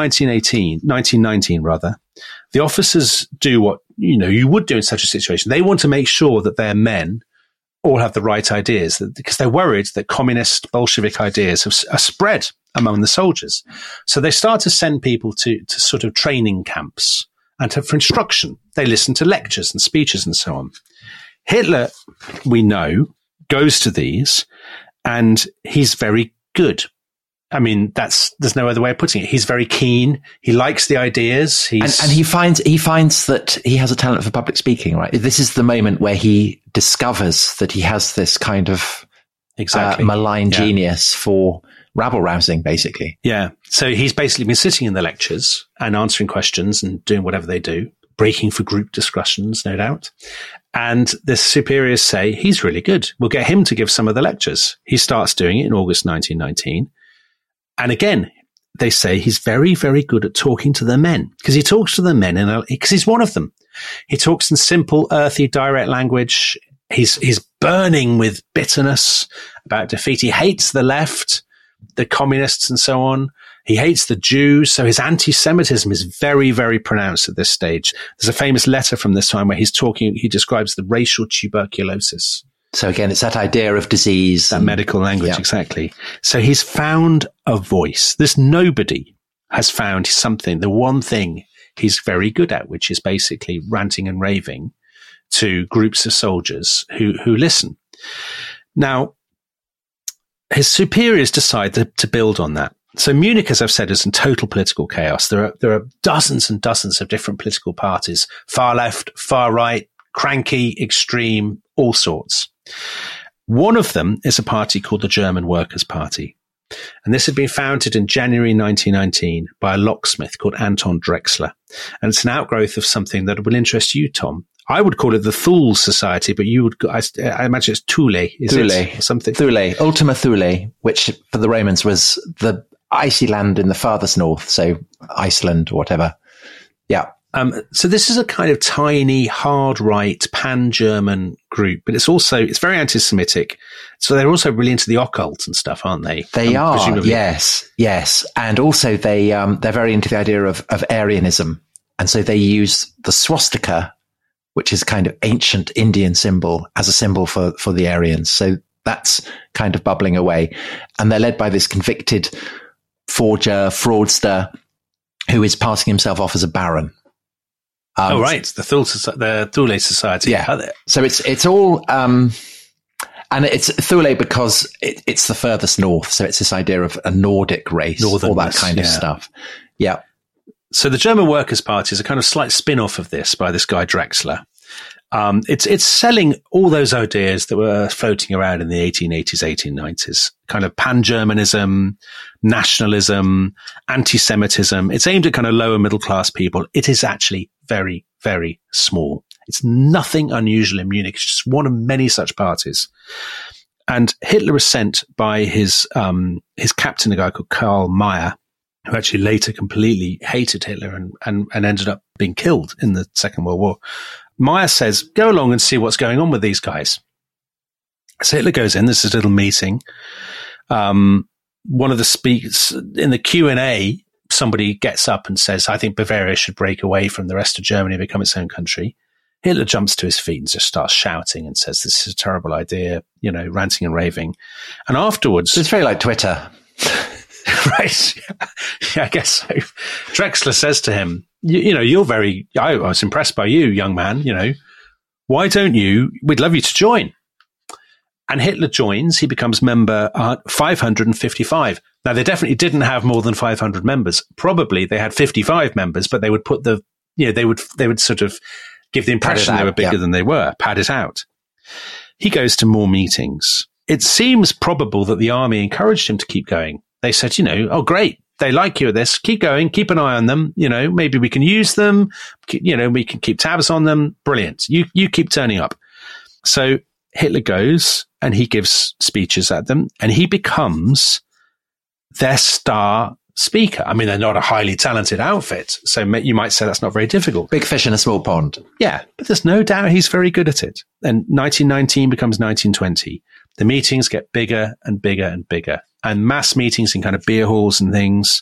1919, the officers do what, you would do in such a situation. They want to make sure that their men all have the right ideas because they're worried that communist Bolshevik ideas are spread among the soldiers. So they start to send people to sort of training camps and for instruction. They listen to lectures and speeches and so on. Hitler, we know, goes to these and he's very good. I mean, there's no other way of putting it. He's very keen. He likes the ideas.
And he finds that he has a talent for public speaking, right? This is the moment where he discovers that he has this kind of malign genius for rabble rousing, basically.
Yeah. So he's basically been sitting in the lectures and answering questions and doing whatever they do, breaking for group discussions, no doubt. And the superiors say, he's really good. We'll get him to give some of the lectures. He starts doing it in August 1919. And again, they say he's very, very good at talking to the men because he talks to the men because he's one of them. He talks in simple, earthy, direct language. He's burning with bitterness about defeat. He hates the left, the communists and so on. He hates the Jews. So his anti-Semitism is very, very pronounced at this stage. There's a famous letter from this time where he describes the racial tuberculosis.
So again, it's that idea of disease.
That medical language, exactly. So he's found a voice. This nobody has found something, the one thing he's very good at, which is basically ranting and raving to groups of soldiers who listen. Now, his superiors decide to build on that. So Munich, as I've said, is in total political chaos. There are dozens and dozens of different political parties, far left, far right, cranky, extreme, all sorts. One of them is a party called the German Workers' Party. And this had been founded in January 1919 by a locksmith called Anton Drexler. And it's an outgrowth of something that will interest you, Tom. I would call it the Thule Society, but I imagine it's Thule,
Thule.
Or something?
Thule, Ultima Thule, which for the Romans was the icy land in the farthest north, so Iceland, whatever. Yeah.
So this is a kind of tiny, hard right, pan-German group, but it's very anti-Semitic. So they're also really into the occult and stuff, aren't they?
They are,
presumably.
yes. And also they're very into the idea of Aryanism. And so they use the swastika, which is kind of ancient Indian symbol, as a symbol for the Aryans. So that's kind of bubbling away. And they're led by this convicted fraudster, who is passing himself off as a baron.
Right. The Thule Society.
Yeah. So it's all, and it's Thule because it's the furthest north. So it's this idea of a Nordic race, all that kind of stuff. Yeah.
So the German Workers' Party is a kind of slight spin-off of this by this guy Drexler. It's selling all those ideas that were floating around in the 1880s, 1890s, kind of pan-Germanism, nationalism, anti-Semitism. It's aimed at kind of lower middle class people. It is actually very, very small. It's nothing unusual in Munich. It's just one of many such parties. And Hitler was sent by his captain, a guy called Karl Mayr, who actually later completely hated Hitler and ended up being killed in the Second World War. Mayr says, go along and see what's going on with these guys. So Hitler goes in, there's a little meeting. One of the speakers in the Q&A, somebody gets up and says, I think Bavaria should break away from the rest of Germany and become its own country. Hitler jumps to his feet and just starts shouting and says, this is a terrible idea, ranting and raving. And afterwards...
It's very like Twitter.
Right. Yeah, I guess so. Drexler says to him, I was impressed by you, young man, why don't we'd love you to join. And Hitler joins, he becomes member 555. Now, they definitely didn't have more than 500 members. Probably they had 55 members, but they would put they would sort of give the impression they were bigger than they were, pad it out. He goes to more meetings. It seems probable that the army encouraged him to keep going. They said, oh, great. They like you at this. Keep going. Keep an eye on them. Maybe we can use them. We can keep tabs on them. Brilliant. You keep turning up. So Hitler goes and he gives speeches at them and he becomes their star speaker. I mean, they're not a highly talented outfit, so you might say that's not very difficult.
Big fish in a small pond.
Yeah, but there's no doubt he's very good at it. And 1919 becomes 1920. The meetings get bigger and bigger and bigger, and mass meetings in kind of beer halls and things.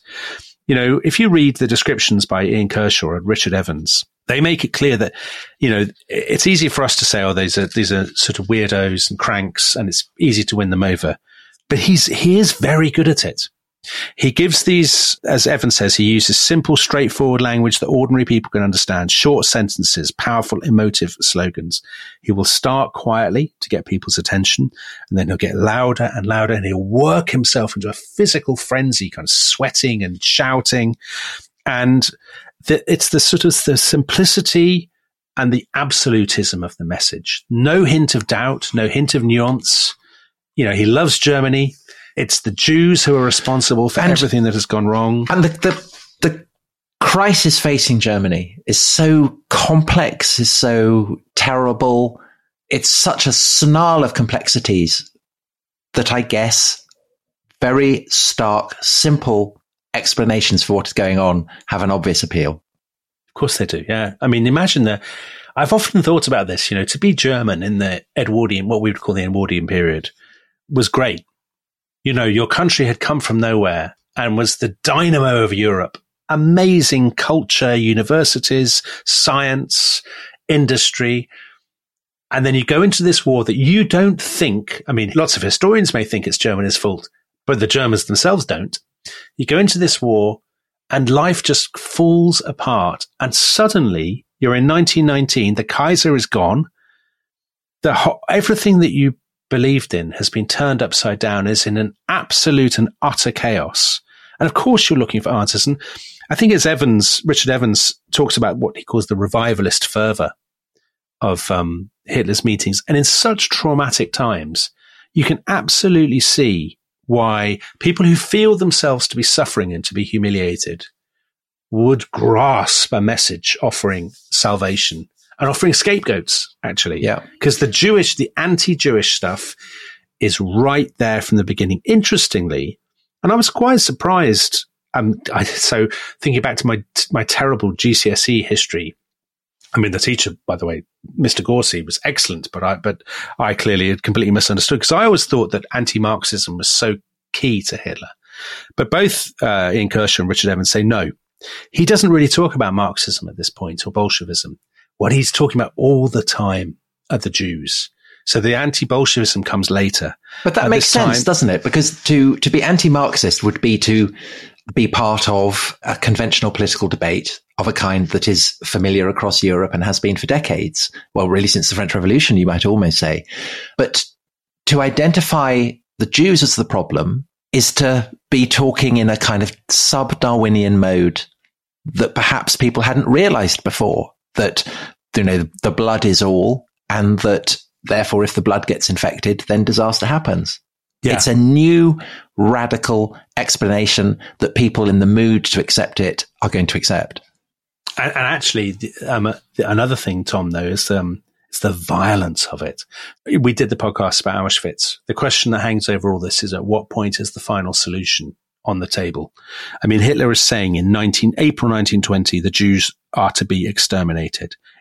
If you read the descriptions by Ian Kershaw and Richard Evans, they make it clear that, it's easy for us to say, oh, these are sort of weirdos and cranks, and it's easy to win them over. But he is very good at it. He gives these, as Evans says, he uses simple, straightforward language that ordinary people can understand, short sentences, powerful, emotive slogans. He will start quietly to get people's attention, and then he'll get louder and louder, and he'll work himself into a physical frenzy, kind of sweating and shouting. And it's the sort of the simplicity and the absolutism of the message. No hint of doubt, no hint of nuance. He loves Germany. It's the Jews who are responsible for everything that has gone wrong.
And the crisis facing Germany is so complex, is so terrible. It's such a snarl of complexities that I guess very stark, simple explanations for what is going on have an obvious appeal.
Of course they do, yeah. I mean, imagine I've often thought about this, to be German in the Edwardian, what we would call the Edwardian period, was great. Your country had come from nowhere and was the dynamo of Europe. Amazing culture, universities, science, industry. And then you go into this war that you don't think, lots of historians may think it's Germany's fault, but the Germans themselves don't. You go into this war and life just falls apart. And suddenly you're in 1919, the Kaiser is gone. Everything that you believed in has been turned upside down, is in an absolute and utter chaos. And of course you're looking for answers. And I think as Richard Evans talks about what he calls the revivalist fervor of Hitler's meetings. And in such traumatic times, you can absolutely see why people who feel themselves to be suffering and to be humiliated would grasp a message offering salvation and offering scapegoats, actually.
Yeah.
Because the anti-Jewish stuff is right there from the beginning. Interestingly, and I was quite surprised. So thinking back to my terrible GCSE history, the teacher, by the way, Mr. Gorsey, was excellent, but I clearly had completely misunderstood, because I always thought that anti-Marxism was so key to Hitler. But both Ian Kershaw and Richard Evans say no. He doesn't really talk about Marxism at this point, or Bolshevism. What he's talking about all the time are the Jews. So the anti-Bolshevism comes later.
But that makes sense, doesn't it? Because to be anti-Marxist would be to be part of a conventional political debate of a kind that is familiar across Europe and has been for decades. Well, really since the French Revolution, you might almost say. But to identify the Jews as the problem is to be talking in a kind of sub-Darwinian mode that perhaps people hadn't realized before. That, the blood is all, and that therefore if the blood gets infected, then disaster happens. Yeah. It's a new radical explanation that people in the mood to accept it are going to accept.
And actually, another thing, Tom, though, is it's the violence of it. We did the podcast about Auschwitz. The question that hangs over all this is, at what point is the final solution on the table? Hitler is saying in April 1920, the Jews are to be exterminated.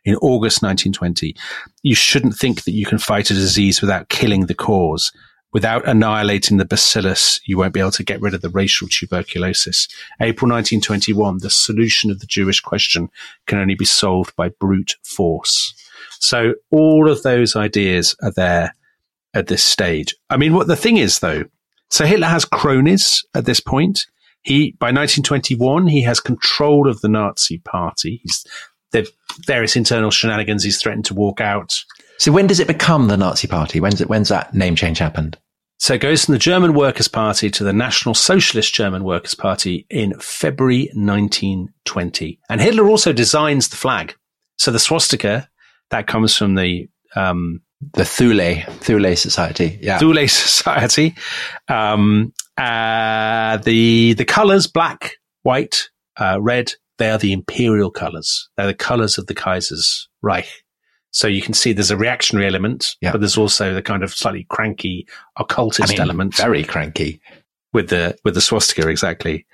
in August 1920. You shouldn't think that you can fight a disease without killing the cause. Without annihilating the bacillus, you won't be able to get rid of the racial tuberculosis. April 1921, the solution of the Jewish question can only be solved by brute force. So all of those ideas are there at this stage. I mean, what the thing is, though, so Hitler has cronies at this point. By 1921, he has control of the Nazi party. The various internal shenanigans. He's threatened to walk out.
So when does it become the Nazi party? When's that name change happened?
So it goes from the German Workers' Party to the National Socialist German Workers' Party in February 1920. And Hitler also designs the flag. So the swastika, that comes from the
Thule Society. Yeah.
Thule Society. The colours, black, white, red, they are the imperial colours. They're the colours of the Kaiser's Reich. So you can see there's a reactionary element, but there's also the kind of slightly cranky occultist element.
Very cranky.
With the swastika, exactly.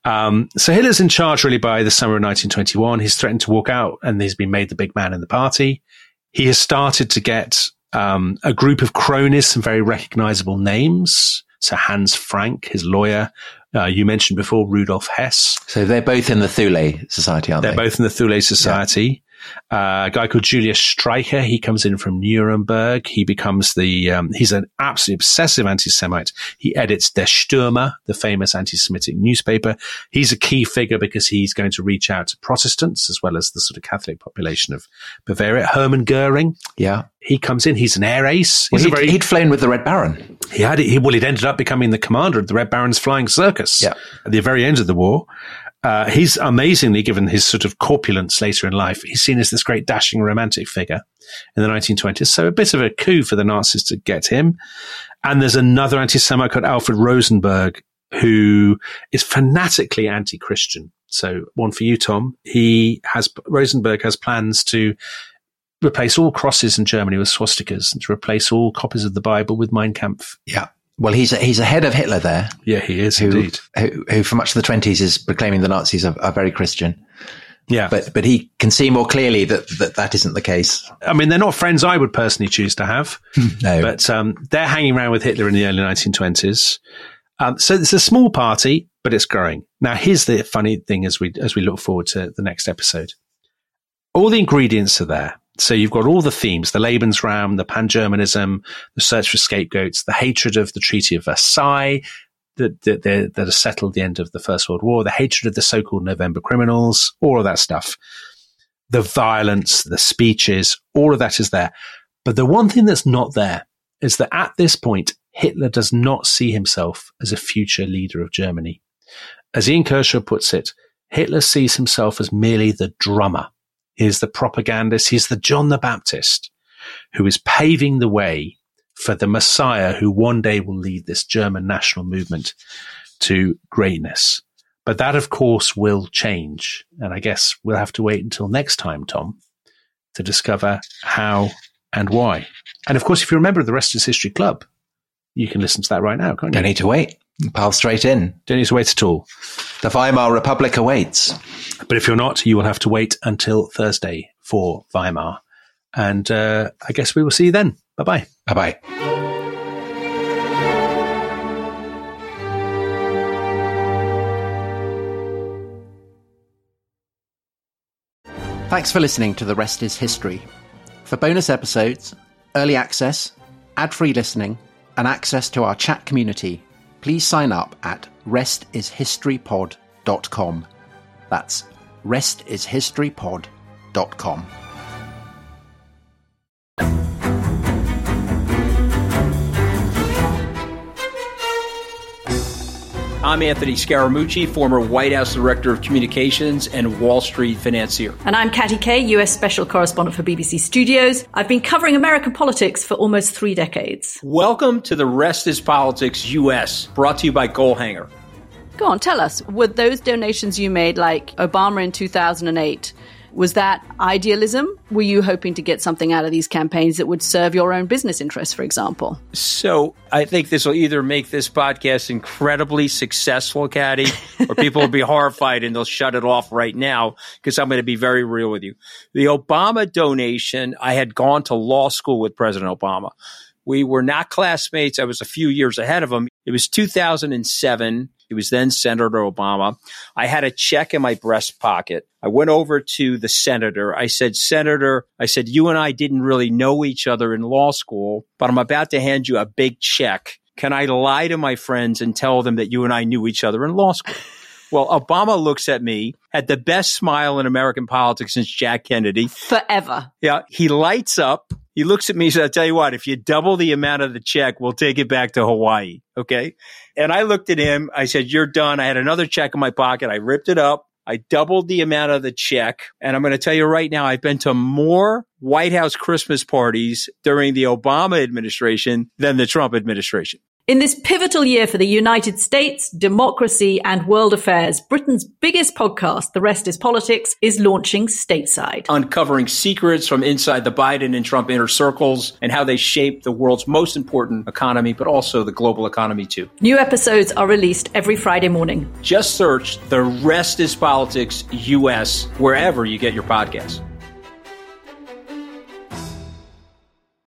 So Hitler's in charge really by the summer of 1921. He's threatened to walk out and he's been made the big man in the party. He has started to get a group of cronies, some very recognizable names. So Hans Frank, his lawyer, you mentioned before, Rudolf Hess.
So they're both in the Thule Society, aren't they?
They're both in the Thule Society. Yeah. A guy called Julius Streicher, he comes in from Nuremberg. He becomes he's an absolutely obsessive anti-Semite. He edits Der Stürmer, the famous anti-Semitic newspaper. He's a key figure because he's going to reach out to Protestants as well as the sort of Catholic population of Bavaria. Hermann Goering.
Yeah.
He comes in. He's an air ace.
He'd flown with the Red Baron.
He'd ended up becoming the commander of the Red Baron's flying circus at the very end of the war. He's amazingly, given his sort of corpulence later in life, he's seen as this great dashing romantic figure in the 1920s. So a bit of a coup for the Nazis to get him. And there's another anti-Semite called Alfred Rosenberg, who is fanatically anti-Christian. So one for you, Tom. Rosenberg has plans to replace all crosses in Germany with swastikas and to replace all copies of the Bible with Mein Kampf.
Yeah. Well, he's ahead of Hitler there.
Yeah, he is indeed.
Who for much of the 20s is proclaiming the Nazis are very Christian.
Yeah.
But he can see more clearly that isn't the case.
I mean, they're not friends I would personally choose to have.
No.
But they're hanging around with Hitler in the early 1920s. So it's a small party, but it's growing. Now, here's the funny thing as we look forward to the next episode. All the ingredients are there. So you've got all the themes, the Lebensraum, the pan-Germanism, the search for scapegoats, the hatred of the Treaty of Versailles that has settled the end of the First World War, the hatred of the so-called November criminals, all of that stuff. The violence, the speeches, all of that is there. But the one thing that's not there is that at this point, Hitler does not see himself as a future leader of Germany. As Ian Kershaw puts it, Hitler sees himself as merely the drummer. He's the propagandist. He's the John the Baptist who is paving the way for the Messiah who one day will lead this German national movement to greatness. But that, of course, will change. And I guess we'll have to wait until next time, Tom, to discover how and why. And of course, if you're a member of the Rest is History Club, you can listen to that right now, can't you?
Don't need to wait. Pile straight in.
Don't need to wait at all.
The Weimar Republic awaits.
But if you're not, you will have to wait until Thursday for Weimar. And I guess we will see you then. Bye-bye.
Bye-bye. Thanks for listening to The Rest is History. For bonus episodes, early access, ad-free listening, and access to our chat community, please sign up at restishistorypod.com. That's restishistorypod.com.
I'm Anthony Scaramucci, former White House Director of Communications and Wall Street financier.
And I'm Katty Kay, US Special Correspondent for BBC Studios. I've been covering American politics for almost 3 decades.
Welcome to The Rest is Politics US, brought to you by Goalhanger.
Go on, tell us, were those donations you made, like Obama in 2008, Was that idealism? Were you hoping to get something out of these campaigns that would serve your own business interests, for example?
So I think this will either make this podcast incredibly successful, Katty, or people will be horrified and they'll shut it off right now because I'm going to be very real with you. The Obama donation, I had gone to law school with President Obama. We were not classmates. I was a few years ahead of him. It was 2007. It was then Senator Obama. I had a check in my breast pocket. I went over to the senator. I said, Senator, you and I didn't really know each other in law school, but I'm about to hand you a big check. Can I lie to my friends and tell them that you and I knew each other in law school? Well, Obama looks at me, had the best smile in American politics since Jack Kennedy.
Forever.
Yeah. He lights up. He looks at me and says, I'll tell you what, if you double the amount of the check, we'll take it back to Hawaii. Okay. And I looked at him. I said, you're done. I had another check in my pocket. I ripped it up. I doubled the amount of the check. And I'm going to tell you right now, I've been to more White House Christmas parties during the Obama administration than the Trump administration.
In this pivotal year for the United States, democracy, and world affairs, Britain's biggest podcast, The Rest is Politics, is launching stateside.
Uncovering secrets from inside the Biden and Trump inner circles and how they shape the world's most important economy, but also the global economy too.
New episodes are released every Friday morning.
Just search The Rest is Politics US wherever you get your podcasts.